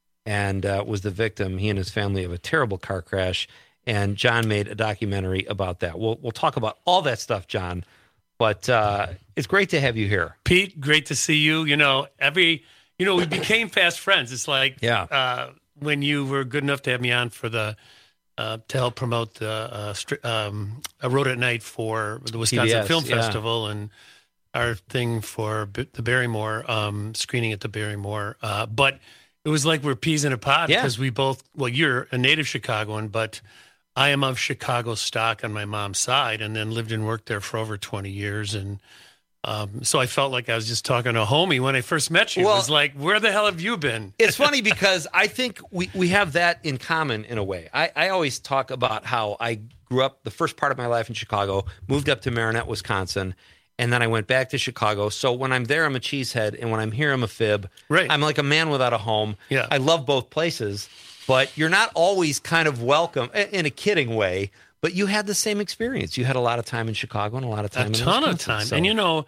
and uh, was the victim, he and his family, of a terrible car crash. And John made a documentary about that. We'll we'll talk about all that stuff, John. But uh, it's great to have you here, Pete. Great to see you. You know, every you know we became fast friends. It's like yeah. uh, when you were good enough to have me on for the. Uh, to help promote the uh, stri- um, I wrote at night for the Wisconsin P B S, Film yeah. Festival and our thing for B- the Barrymore um, screening at the Barrymore. Uh, but it was like we're peas in a pod because yeah. we both, well, you're a native Chicagoan, but I am of Chicago stock on my mom's side, and then lived and worked there for over twenty years. And um, so I felt like I was just talking to a homie when I first met you. Well, it was like, where the hell have you been? It's funny because I think we, we have that in common in a way. I, I always talk about how I grew up the first part of my life in Chicago, moved up to Marinette, Wisconsin, and then I went back to Chicago. So when I'm there, I'm a cheesehead, and when I'm here, I'm a fib. Right. I'm like a man without a home. Yeah. I love both places, but you're not always kind of welcome in a kidding way. But you had the same experience. You had a lot of time in Chicago and a lot of time a in ton Wisconsin, of time. so. And you know,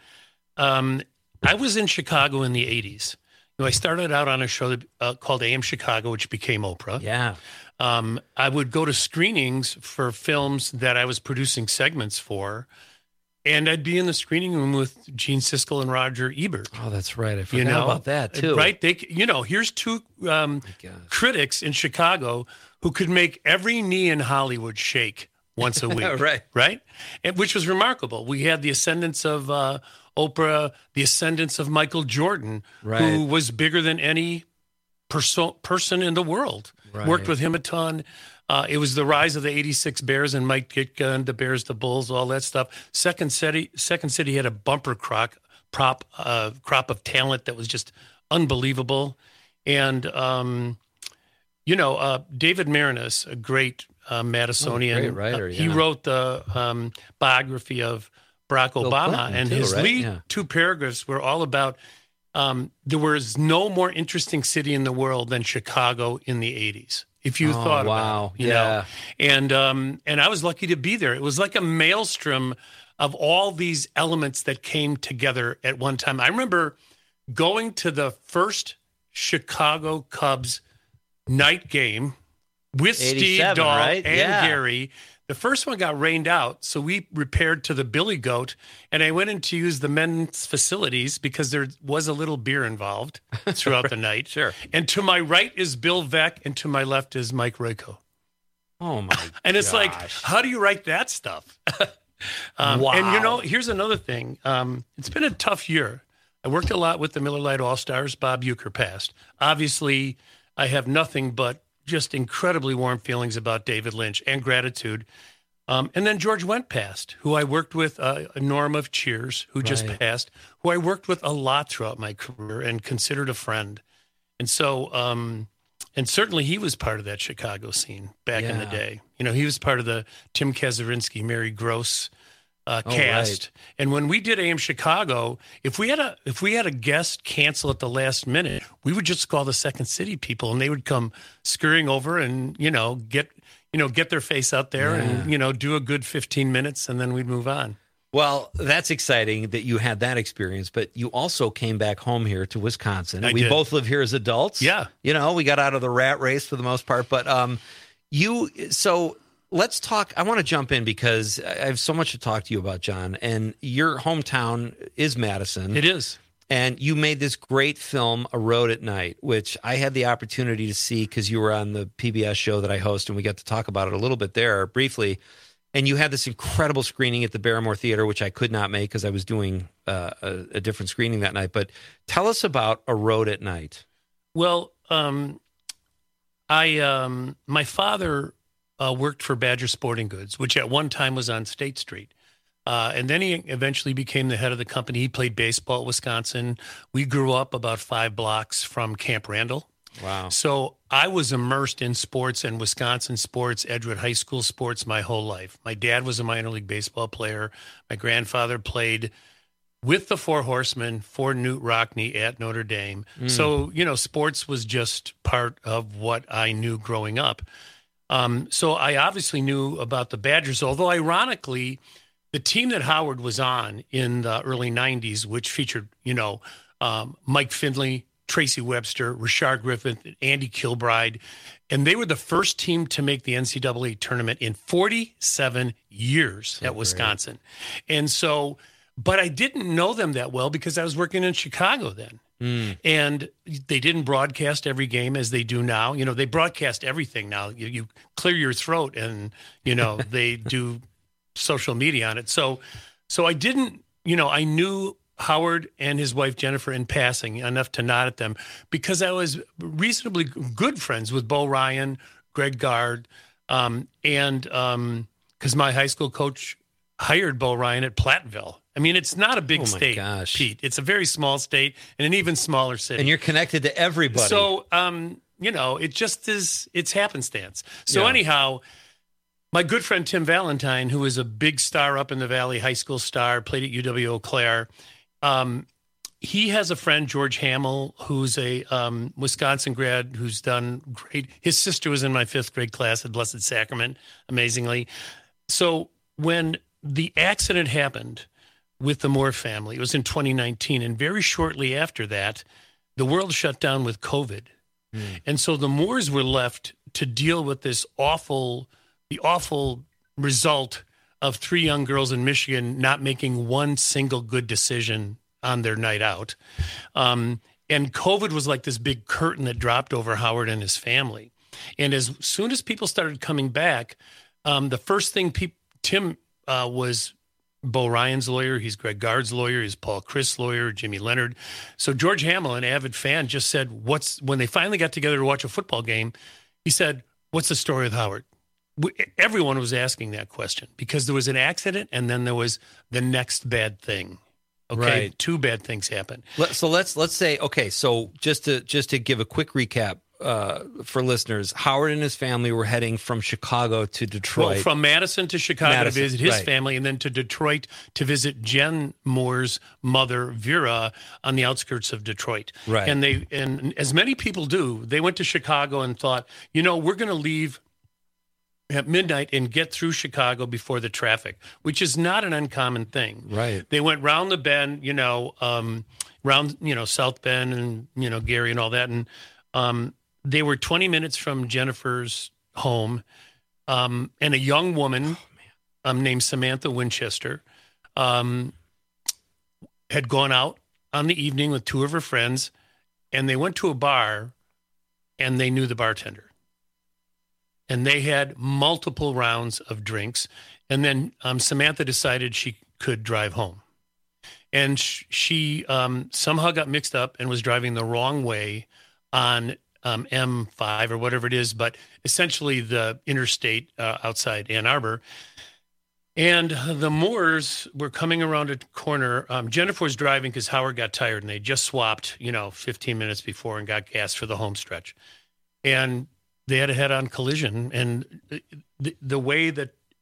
um, I was in Chicago in the eighties. You know, I started out on a show that, uh, called A M Chicago, which became Oprah. Yeah. Um, I would go to screenings for films that I was producing segments for, and I'd be in the screening room with Gene Siskel and Roger Ebert. Oh, that's right. I forgot you know? about that too. Right? They, you know, here's two um, critics in Chicago who could make every knee in Hollywood shake once a week. Right. Right? And, which was remarkable. We had the ascendance of uh, Oprah, the ascendance of Michael Jordan, Right. who was bigger than any perso- person in the world. Right. Worked with him a ton. Uh, it was the rise of the eighty-six Bears and Mike Ditka and the Bears, the Bulls, all that stuff. Second City, Second City had a bumper croc, prop, uh, crop of talent that was just unbelievable. And, um, you know, uh, David Marinus, a great uh, Madisonian. Oh, great writer, uh, he yeah. wrote the um, biography of Barack Bill Obama, Clinton, and too, his right? lead Yeah. two paragraphs were all about um, there was no more interesting city in the world than Chicago in the eighties. If you Oh, thought wow. about it, you Yeah. know, and um, and I was lucky to be there. It was like a maelstrom of all these elements that came together at one time. I remember going to the first Chicago Cubs night game with Steve eighty-seven, Dahl right? and Yeah. Gary. The first one got rained out, so we repaired to the Billy Goat, and I went in to use the men's facilities because there was a little beer involved throughout the night. Sure. And to my right is Bill Veeck, and to my left is Mike Royko. Oh, my And it's like, gosh. how do you write that stuff? um, Wow. And, you know, here's another thing. Um, it's been a tough year. I worked a lot with the Miller Lite All-Stars. Bob Uecker passed. Obviously, I have nothing but just incredibly warm feelings about David Lynch and gratitude. Um, and then George Wendt passed, who I worked with, uh, Norm of Cheers, who just Right. passed, who I worked with a lot throughout my career and considered a friend. And so, um, and certainly he was part of that Chicago scene back in the Yeah. day. You know, he was part of the Tim Kazurinsky, Mary Gross uh, Oh, cast. right. And when we did A M Chicago, if we had a if we had a guest cancel at the last minute, we would just call the Second City people, and they would come scurrying over and you know get you know get their face out there Yeah. and you know do a good fifteen minutes, and then we'd move on. Well, that's exciting that you had that experience, but you also came back home here to Wisconsin. I we did. both live here as adults. Yeah. You know, we got out of the rat race for the most part, but um, you, so let's talk. I want to jump in because I have so much to talk to you about, John, and your hometown is Madison. It is. And you made this great film, A Road at Night, which I had the opportunity to see because you were on the P B S show that I host, and we got to talk about it a little bit there briefly. And you had this incredible screening at the Barrymore Theater, which I could not make because I was doing uh, a, a different screening that night. But tell us about A Road at Night. Well, um, I um, my father uh, worked for Badger Sporting Goods, which at one time was on State Street. Uh, and then he eventually became the head of the company. He played baseball at Wisconsin. We grew up about five blocks from Camp Randall. Wow. So I was immersed in sports and Wisconsin sports, Edgewood High School sports my whole life. My dad was a minor league baseball player. My grandfather played with the Four Horsemen for Newt Rockne at Notre Dame. Mm. So, you know, sports was just part of what I knew growing up. Um, so I obviously knew about the Badgers, although ironically, the team that Howard was on in the early nineties, which featured, you know, um, Mike Finley, Tracy Webster, Rashard Griffith, Andy Kilbride, and they were the first team to make the N C double A tournament in forty-seven years at Wisconsin. And so, but I didn't know them that well because I was working in Chicago then. Mm. And they didn't broadcast every game as they do now. You know, they broadcast everything now. You, you clear your throat and, you know, they do social media on it. So, so I didn't, you know, I knew Howard and his wife Jennifer in passing enough to nod at them because I was reasonably good friends with Bo Ryan, Greg Gard, um, and um, because my high school coach hired Bo Ryan at Platteville. I mean, it's not a big Oh, my state, gosh. Pete. It's a very small state and an even smaller city. And you're connected to everybody. So, um, you know, it just is, it's happenstance. So Yeah. anyhow, my good friend Tim Valentine, who is a big star up in the Valley, high school star, played at U W Eau Claire. Um, he has a friend, George Hamill, who's a um, Wisconsin grad who's done great. His sister was in my fifth grade class at Blessed Sacrament, amazingly. So when the accident happened with the Moore family, it was in twenty nineteen. And very shortly after that, the world shut down with COVID. Mm. And so the Moores were left to deal with this awful, the awful result of three young girls in Michigan not making one single good decision on their night out. Um, and COVID was like this big curtain that dropped over Howard and his family. And as soon as people started coming back, um, the first thing pe- Tim uh, was Bo Ryan's lawyer. He's Greg Gard's lawyer. He's Paul Chris' lawyer, Jimmy Leonard. So George Hamill, an avid fan, just said, what's when they finally got together to watch a football game, he said, what's the story with Howard? Everyone was asking that question because there was an accident and then there was the next bad thing. Okay, Right. Two bad things happened. Let- So let's let's say okay. So just to just to give a quick recap uh, for listeners, Howard and his family were heading from Chicago to Detroit. Well, from Madison to Chicago Madison, to visit his right. family, and then to Detroit to visit Jen Moore's mother, Vera, on the outskirts of Detroit. Right. And they and as many people do, they went to Chicago and thought, you know, we're going to leave at midnight and get through Chicago before the traffic, which is not an uncommon thing. Right. They went round the bend, you know, um, round, you know, South Bend and, you know, Gary and all that. And um, they were twenty minutes from Jennifer's home. Um, and a young woman Oh, um, named Samantha Winchester um, had gone out on the evening with two of her friends, and they went to a bar, and they knew the bartender. And they had multiple rounds of drinks. And then um, Samantha decided she could drive home. And sh- she um, somehow got mixed up and was driving the wrong way on um, M five or whatever it is, but essentially the interstate uh, outside Ann Arbor. And the Moores were coming around a corner. Um, Jennifer was driving because Howard got tired, and they just swapped, you know, fifteen minutes before and got gas for the home stretch. And they had a head-on collision. And the, the way that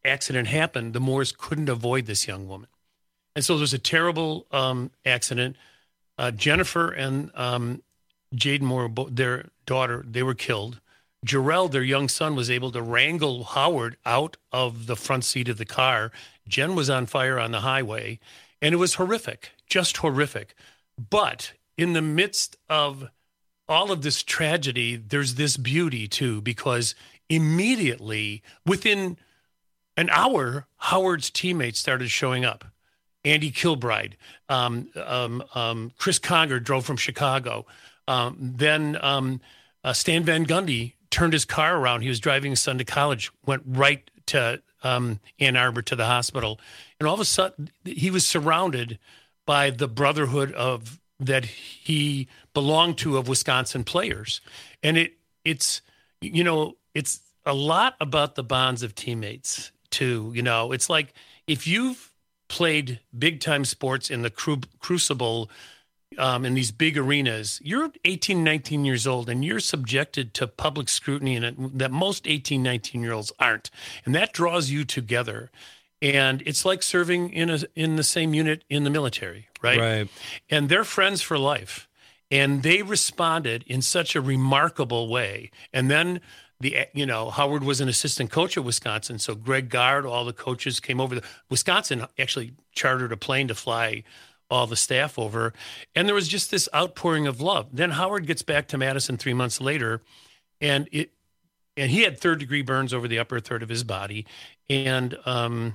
accident happened, the Moores couldn't avoid this young woman. And so there's a terrible um, accident. Uh, Jennifer and um, Jaden Moore, their daughter, they were killed. Jarrell, their young son, was able to wrangle Howard out of the front seat of the car. Jen was on fire on the highway, and it was horrific, just horrific. But in the midst of all of this tragedy, there's this beauty, too, because immediately, within an hour, Howard's teammates started showing up. Andy Kilbride, um, um, um, Chris Conger drove from Chicago. Um, then um, uh, Stan Van Gundy turned his car around. He was driving his son to college, went right to um, Ann Arbor to the hospital. And all of a sudden, he was surrounded by the brotherhood of that he belonged to of Wisconsin players. And it it's, you know, it's a lot about the bonds of teammates, too. You know, it's like if you've played big-time sports in the cru- crucible um, in these big arenas, you're eighteen, nineteen years old, and you're subjected to public scrutiny in it that most eighteen, nineteen-year-olds aren't. And that draws you together. And it's like serving in a in the same unit in the military, right? Right. And they're friends for life. And they responded in such a remarkable way. And then The, you know, Howard was an assistant coach at Wisconsin, so Greg Gard, all the coaches came over. The, Wisconsin actually chartered a plane to fly all the staff over, and there was just this outpouring of love. Then Howard gets back to Madison three months later, and it, and he had third-degree burns over the upper third of his body, and um,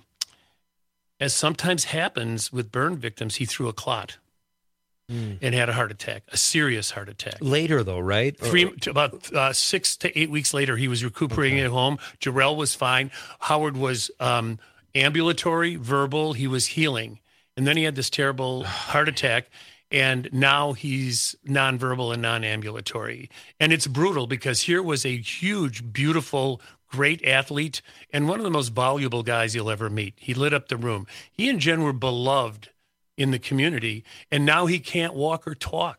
as sometimes happens with burn victims, he threw a clot. Mm. And had a heart attack, a serious heart attack. Later, though, right? Three, or... about uh, six to eight weeks later, he was recuperating okay. at home. Jarrell was fine. Howard was um, ambulatory, verbal. He was healing. And then he had this terrible heart attack, and now he's nonverbal and non-ambulatory. And it's brutal because here was a huge, beautiful, great athlete and one of the most valuable guys you'll ever meet. He lit up the room. He and Jen were beloved in the community, and now he can't walk or talk.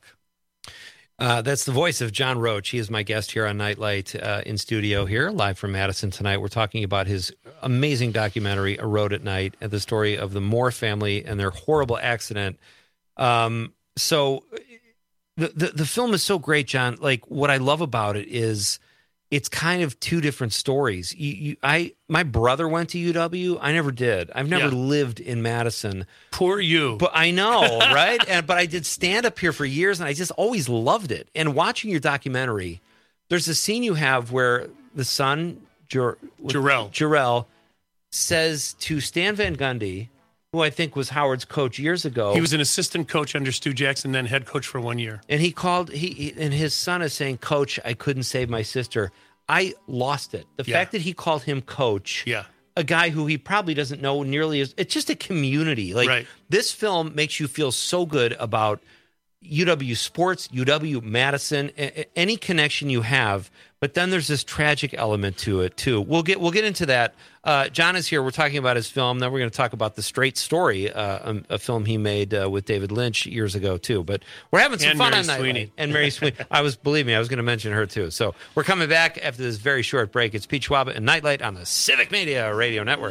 Uh, that's the voice of John Roach. He is my guest here on Nightlight uh, in studio here, live from Madison tonight. We're talking about his amazing documentary, A Road at Night, and the story of the Moore family and their horrible accident. Um, so the, the the film is so great, John. Like, what I love about it is it's kind of two different stories. You, you, I, my brother went to U W. I never did. I've never yeah. lived in Madison. Poor you. But I know, right? And but I did stand up here for years, and I just always loved it. And watching your documentary, there's a scene you have where the son, Jor- Jarrell, Jarrell, says to Stan Van Gundy, who I think was Howard's coach years ago. He was an assistant coach under Stu Jackson, then head coach for one year. And he called, he, he and his son is saying, "Coach, I couldn't save my sister." I lost it. The yeah. fact that he called him coach, yeah. a guy who he probably doesn't know nearly as, it's just a community. Like right. This film makes you feel so good about U W sports, U W Madison, a- any connection you have. But then there's this tragic element to it too. We'll get we'll get into that. Uh, John is here. We're talking about his film. Then we're going to talk about The Straight Story, uh, a, a film he made uh, with David Lynch years ago too. But we're having some and fun Mary on that. Sweeney. And Mary Sweeney. I was believe me, I was going to mention her too. So we're coming back after this very short break. It's Pete Schwaba and Nightlight on the Civic Media Radio Network.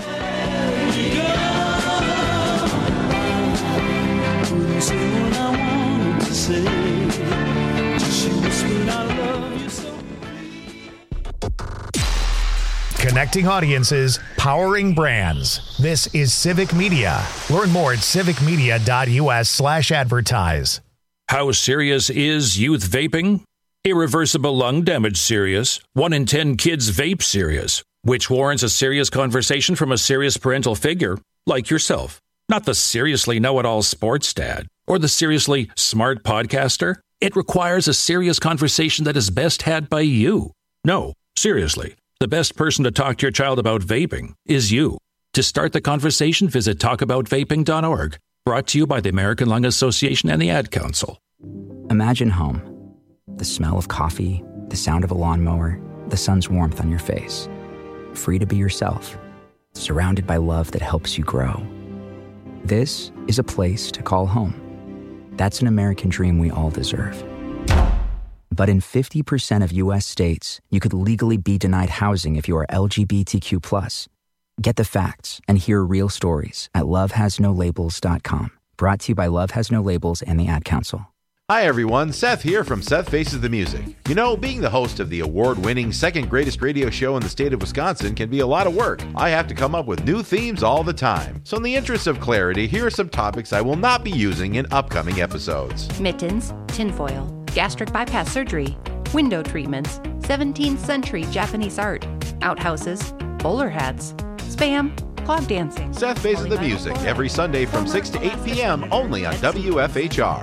Connecting audiences, powering brands. This is Civic Media. Learn more at civicmedia.us slash advertise. How serious is youth vaping? Irreversible lung damage serious. One in ten kids vape serious, which warrants a serious conversation from a serious parental figure like yourself. Not the seriously know-it-all sports dad or the seriously smart podcaster. It requires a serious conversation that is best had by you. No, seriously. The best person to talk to your child about vaping is you. To start the conversation, visit talk about vaping dot org. Brought to you by the American Lung Association and the Ad Council. Imagine home. The smell of coffee, the sound of a lawnmower, the sun's warmth on your face. Free to be yourself. Surrounded by love that helps you grow. This is a place to call home. That's an American dream we all deserve. But in fifty percent of U S states, you could legally be denied housing if you are L G B T Q plus. Get the facts and hear real stories at love has no labels dot com. Brought to you by Love Has No Labels and the Ad Council. Hi everyone, Seth here from Seth Faces the Music. You know, being the host of the award-winning second greatest radio show in the state of Wisconsin can be a lot of work. I have to come up with new themes all the time. So in the interest of clarity, here are some topics I will not be using in upcoming episodes. Mittens, tinfoil, gastric bypass surgery, window treatments, seventeenth century Japanese art, outhouses, bowler hats, spam, clog dancing. Seth Faces the Music every Sunday from six to eight p.m. only on W F H R.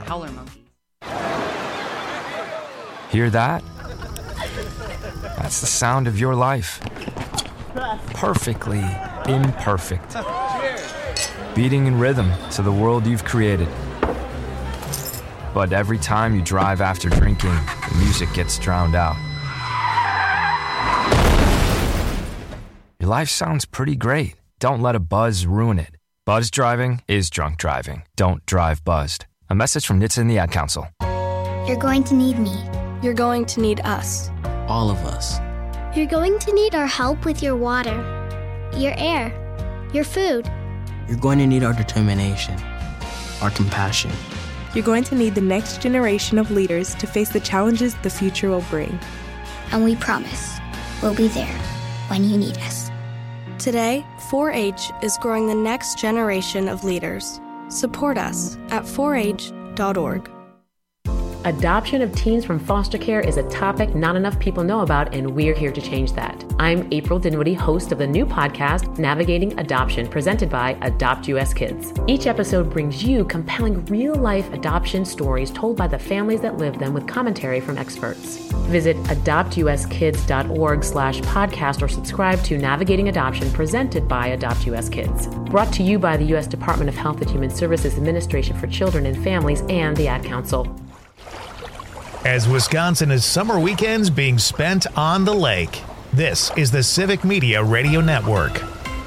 Hear that? That's the sound of your life. Perfectly imperfect. Beating in rhythm to the world you've created. But every time you drive after drinking, the music gets drowned out. Your life sounds pretty great. Don't let a buzz ruin it. Buzz driving is drunk driving. Don't drive buzzed. A message from N H T S A and the Ad Council. You're going to need me. You're going to need us. All of us. You're going to need our help with your water, your air, your food. You're going to need our determination, our compassion. You're going to need the next generation of leaders to face the challenges the future will bring. And we promise we'll be there when you need us. Today, four H is growing the next generation of leaders. Support us at four H dot org. Adoption of teens from foster care is a topic not enough people know about, and we're here to change that. I'm April Dinwiddie, host of the new podcast, Navigating Adoption, presented by Adopt U S Kids. Each episode brings you compelling real-life adoption stories told by the families that live them with commentary from experts. Visit adopt u s kids dot org slash podcast or subscribe to Navigating Adoption, presented by Adopt U S Kids. Brought to you by the U S Department of Health and Human Services Administration for Children and Families and the Ad Council. As Wisconsin is summer weekends being spent on the lake, this is the Civic Media Radio Network.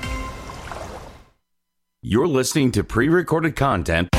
You're listening to pre-recorded content.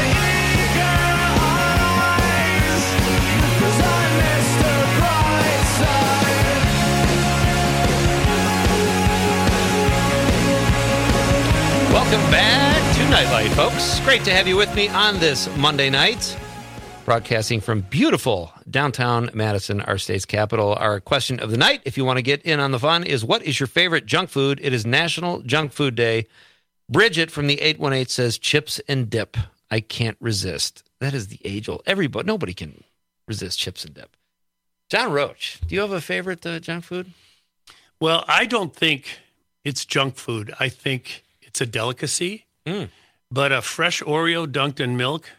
Welcome back to Nightlight, folks. Great to have you with me on this Monday night. Broadcasting from beautiful downtown Madison, our state's capital. Our question of the night, if you want to get in on the fun, is what is your favorite junk food? It is National Junk Food Day. Bridget from the eight one eight says chips and dip. I can't resist. That is the age-old. Everybody, nobody can resist chips and dip. John Roach, do you have a favorite uh, junk food? Well, I don't think it's junk food. I think it's a delicacy. Mm. But a fresh Oreo dunked in milk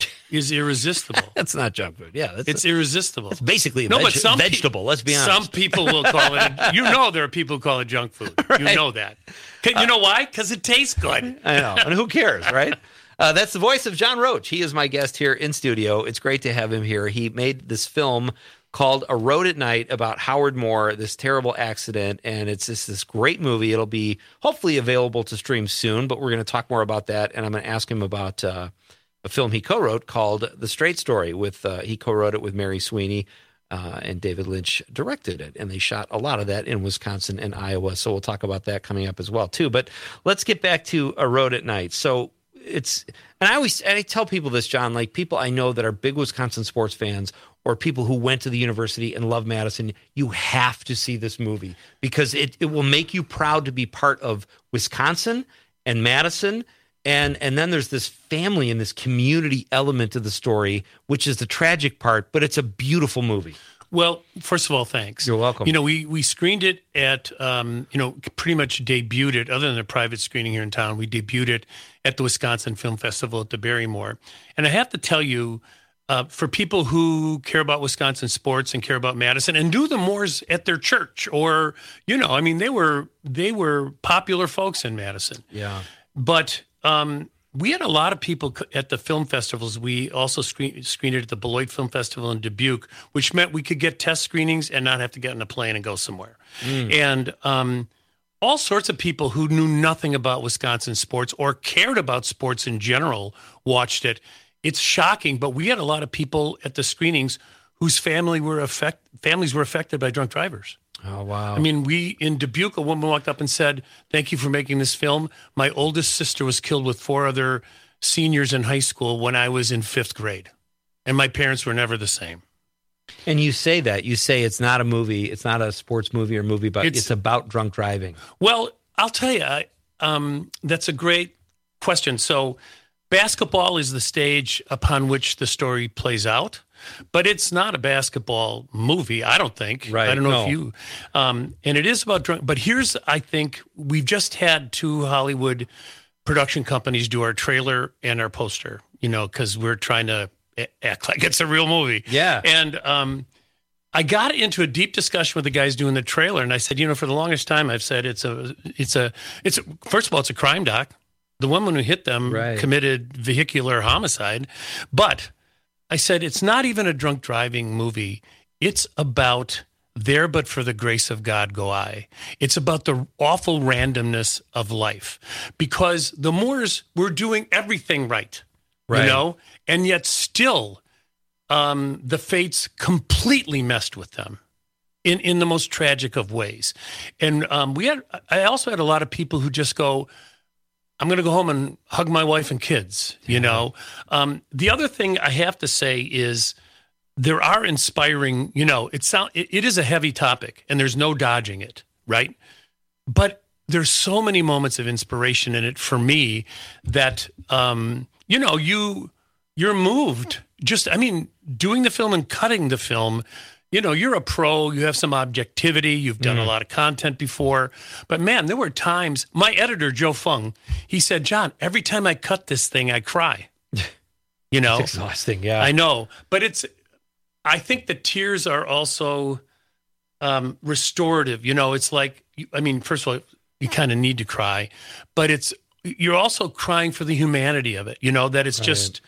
is irresistible. That's not junk food. Yeah, that's it's a, irresistible. It's basically a no, veg- but some vegetable. Pe- let's be honest. Some people will call it. A, you know, there are people who call it junk food. Right. You know that. You know why? Because it tastes good. I know, and who cares, right? Uh, that's the voice of John Roach. He is my guest here in studio. It's great to have him here. He made this film called A Road at Night about Howard Moore, this terrible accident, and it's just this great movie. It'll be hopefully available to stream soon, but we're going to talk more about that, and I'm going to ask him about uh, a film he co-wrote called The Straight Story. With uh, he co-wrote it with Mary Sweeney, uh, and David Lynch directed it, and they shot a lot of that in Wisconsin and Iowa, so we'll talk about that coming up as well, too. But let's get back to A Road at Night. So it's, and I always, and I tell people this, John, like people I know that are big Wisconsin sports fans or people who went to the university and love Madison, you have to see this movie because it, it will make you proud to be part of Wisconsin and Madison. And and then there's this family and this community element to the story, which is the tragic part, but it's a beautiful movie. Well, first of all, thanks. You're welcome. You know, we we screened it at, um, you know, pretty much debuted it, other than a private screening here in town, we debuted it at the Wisconsin Film Festival at the Barrymore. And I have to tell you, uh, for people who care about Wisconsin sports and care about Madison and do the Moores at their church or, you know, I mean, they were they were popular folks in Madison. Yeah. But um, we had a lot of people at the film festivals. We also screen, screened it at the Beloit Film Festival in Dubuque, which meant we could get test screenings and not have to get on a plane and go somewhere. Mm. And um, all sorts of people who knew nothing about Wisconsin sports or cared about sports in general watched it. It's shocking, but we had a lot of people at the screenings whose family were affect, families were affected by drunk drivers. Oh, wow. I mean, we, in Dubuque, a woman walked up and said, thank you for making this film. My oldest sister was killed with four other seniors in high school when I was in fifth grade. And my parents were never the same. And you say that. You say it's not a movie. It's not a sports movie or movie, but it's, it's about drunk driving. Well, I'll tell you, I, um, that's a great question. So basketball is the stage upon which the story plays out. But it's not a basketball movie, I don't think. Right. I don't know no. if you... Um, and it is about drunk... But here's, I think, we've just had two Hollywood production companies do our trailer and our poster, you know, because we're trying to act like it's a real movie. Yeah. And um, I got into a deep discussion with the guys doing the trailer, and I said, you know, for the longest time, I've said it's a... it's a it's a, First of all, it's a crime doc. The woman who hit them right. committed vehicular homicide. But... I said, it's not even a drunk driving movie. It's about there, but for the grace of God go I. It's about the awful randomness of life. Because the Moores were doing everything right, right. you know? And yet still, um, the fates completely messed with them in, in the most tragic of ways. And um, we had, I also had a lot of people who just go, I'm going to go home and hug my wife and kids, you know. Um, the other thing I have to say is there are inspiring, you know, it, sound, it, it is a heavy topic and there's no dodging it, right? But there's so many moments of inspiration in it for me that, um, you know, you, you're moved. Just, I mean, doing the film and cutting the film, you know, you're a pro, you have some objectivity, you've done mm. a lot of content before. But man, there were times, my editor, Joe Fung, he said, John, every time I cut this thing, I cry. You know? It's exhausting, yeah. I know. But it's, I think the tears are also um, restorative. You know, it's like, I mean, first of all, you kind of need to cry. But it's, you're also crying for the humanity of it, you know, that it's right. just...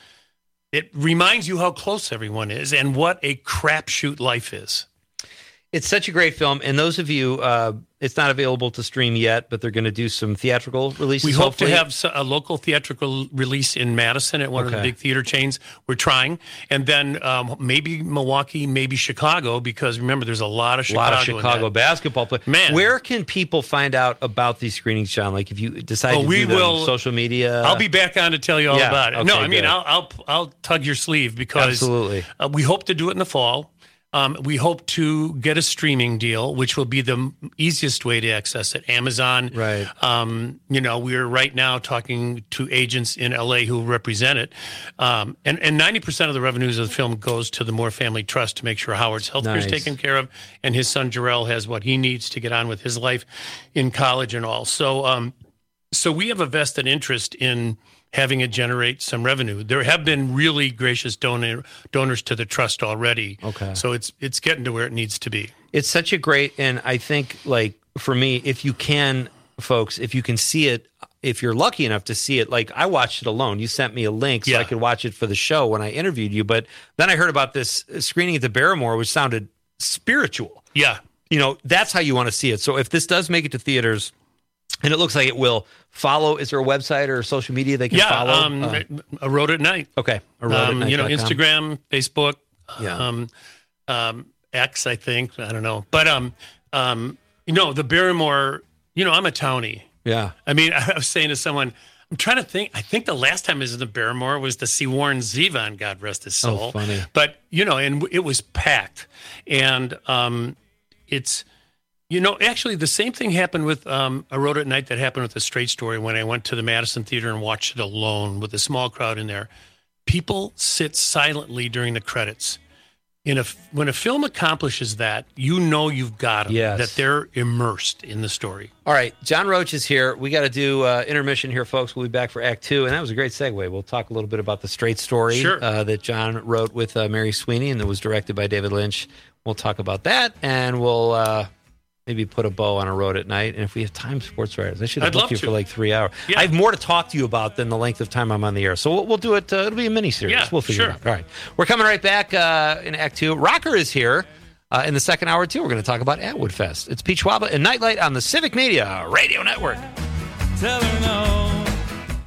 It reminds you how close everyone is and what a crapshoot life is. It's such a great film. And those of you, uh, it's not available to stream yet, but they're going to do some theatrical releases. We hope hopefully. to have a local theatrical release in Madison at one okay. of the big theater chains. We're trying. And then um, maybe Milwaukee, maybe Chicago, because remember, there's a lot of Chicago. A lot of Chicago basketball players. Man. Where can people find out about these screenings, John? Like if you decide oh, to we do them will, social media? I'll be back on to tell you all yeah, about it. Okay, no, I mean, good. I'll, I'll, I'll tug your sleeve because Absolutely. Uh, we hope to do it in the fall. Um, we hope to get a streaming deal, which will be the easiest way to access it. Amazon. Right. Um, you know, we're right now talking to agents in L A who represent it. Um, and, and ninety percent of the revenues of the film goes to the Moore Family Trust to make sure Howard's health care is Nice. taken care of. And his son, Jarrell, has what he needs to get on with his life in college and all. So, um, so we have a vested interest in having it generate some revenue. There have been really gracious donor, donors to the trust already. Okay. So it's it's getting to where it needs to be. It's such a great, and I think, like, for me, if you can, folks, if you can see it, if you're lucky enough to see it, like, I watched it alone. You sent me a link so Yeah. I could watch it for the show when I interviewed you. But then I heard about this screening at the Barrymore, which sounded spiritual. Yeah. You know, that's how you want to see it. So if this does make it to theaters, and it looks like it will, follow, is there a website or social media they can yeah, follow? um, Uh, A Road at Night. okay. A road at Um, night you know, dot com. Instagram, Facebook, Yeah. um, um, X, I think. I don't know. But, um, um, you know, the Barrymore, you know, I'm a townie. Yeah. I mean, I was saying to someone, I'm trying to think, I think the last time I was in the Barrymore was to see Warren Zevon, God rest his soul. Oh, funny. But, you know, and it was packed. And um, it's, you know, actually the same thing happened with um, A Road at Night that happened with The Straight Story when I went to the Madison Theater and watched it alone with a small crowd in there. People sit silently during the credits. In a, when a film accomplishes that, you know you've got them, Yes. that they're immersed in the story. All right, John Roach is here. We got to do uh, intermission here, folks. We'll be back for Act Two, and that was a great segue. We'll talk a little bit about The Straight Story Sure. uh, that John wrote with uh, Mary Sweeney and that was directed by David Lynch. We'll talk about that, and we'll uh, maybe put a bow on A Road at Night. And if we have time, Sports Writers, I should have I'd booked love you to. for like three hours. Yeah. I have more to talk to you about than the length of time I'm on the air. So we'll, we'll do it. Uh, it'll be a mini-series. Yeah, we'll figure sure. it out. All right. We're coming right back uh, in Act Two. Rocker is here. Uh, in the second hour, too, we're going to talk about Atwood Fest. It's Pete Schwaba and Nightlight on the Civic Media Radio Network. Tell her no.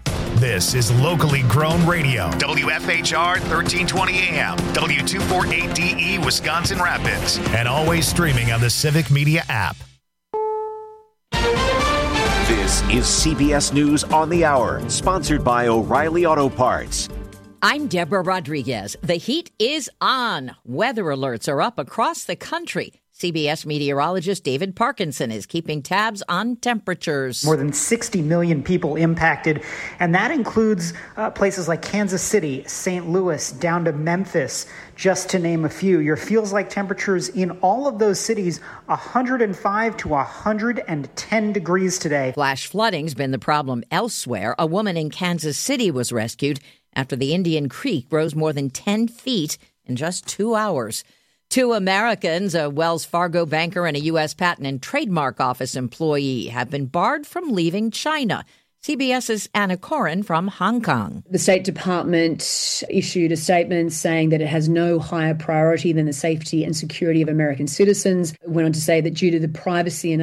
This is locally grown radio. W F H R thirteen twenty A M, W two forty-eight D E, Wisconsin Rapids, and always streaming on the Civic Media app. This is C B S News on the Hour, sponsored by O'Reilly Auto Parts. I'm Deborah Rodriguez. The heat is on. Weather alerts are up across the country. C B S meteorologist David Parkinson is keeping tabs on temperatures. More than sixty million people impacted, and that includes uh, places like Kansas City, Saint Louis, down to Memphis, just to name a few. Your feels-like temperatures in all of those cities, one hundred five to one hundred ten degrees today. Flash flooding's been the problem elsewhere. A woman in Kansas City was rescued after the Indian Creek rose more than ten feet in just two hours. Two Americans, a Wells Fargo banker and a U S Patent and Trademark Office employee, have been barred from leaving China. CBS's Anna Corin from Hong Kong. The State Department issued a statement saying that it has no higher priority than the safety and security of American citizens. It went on to say that due to the privacy and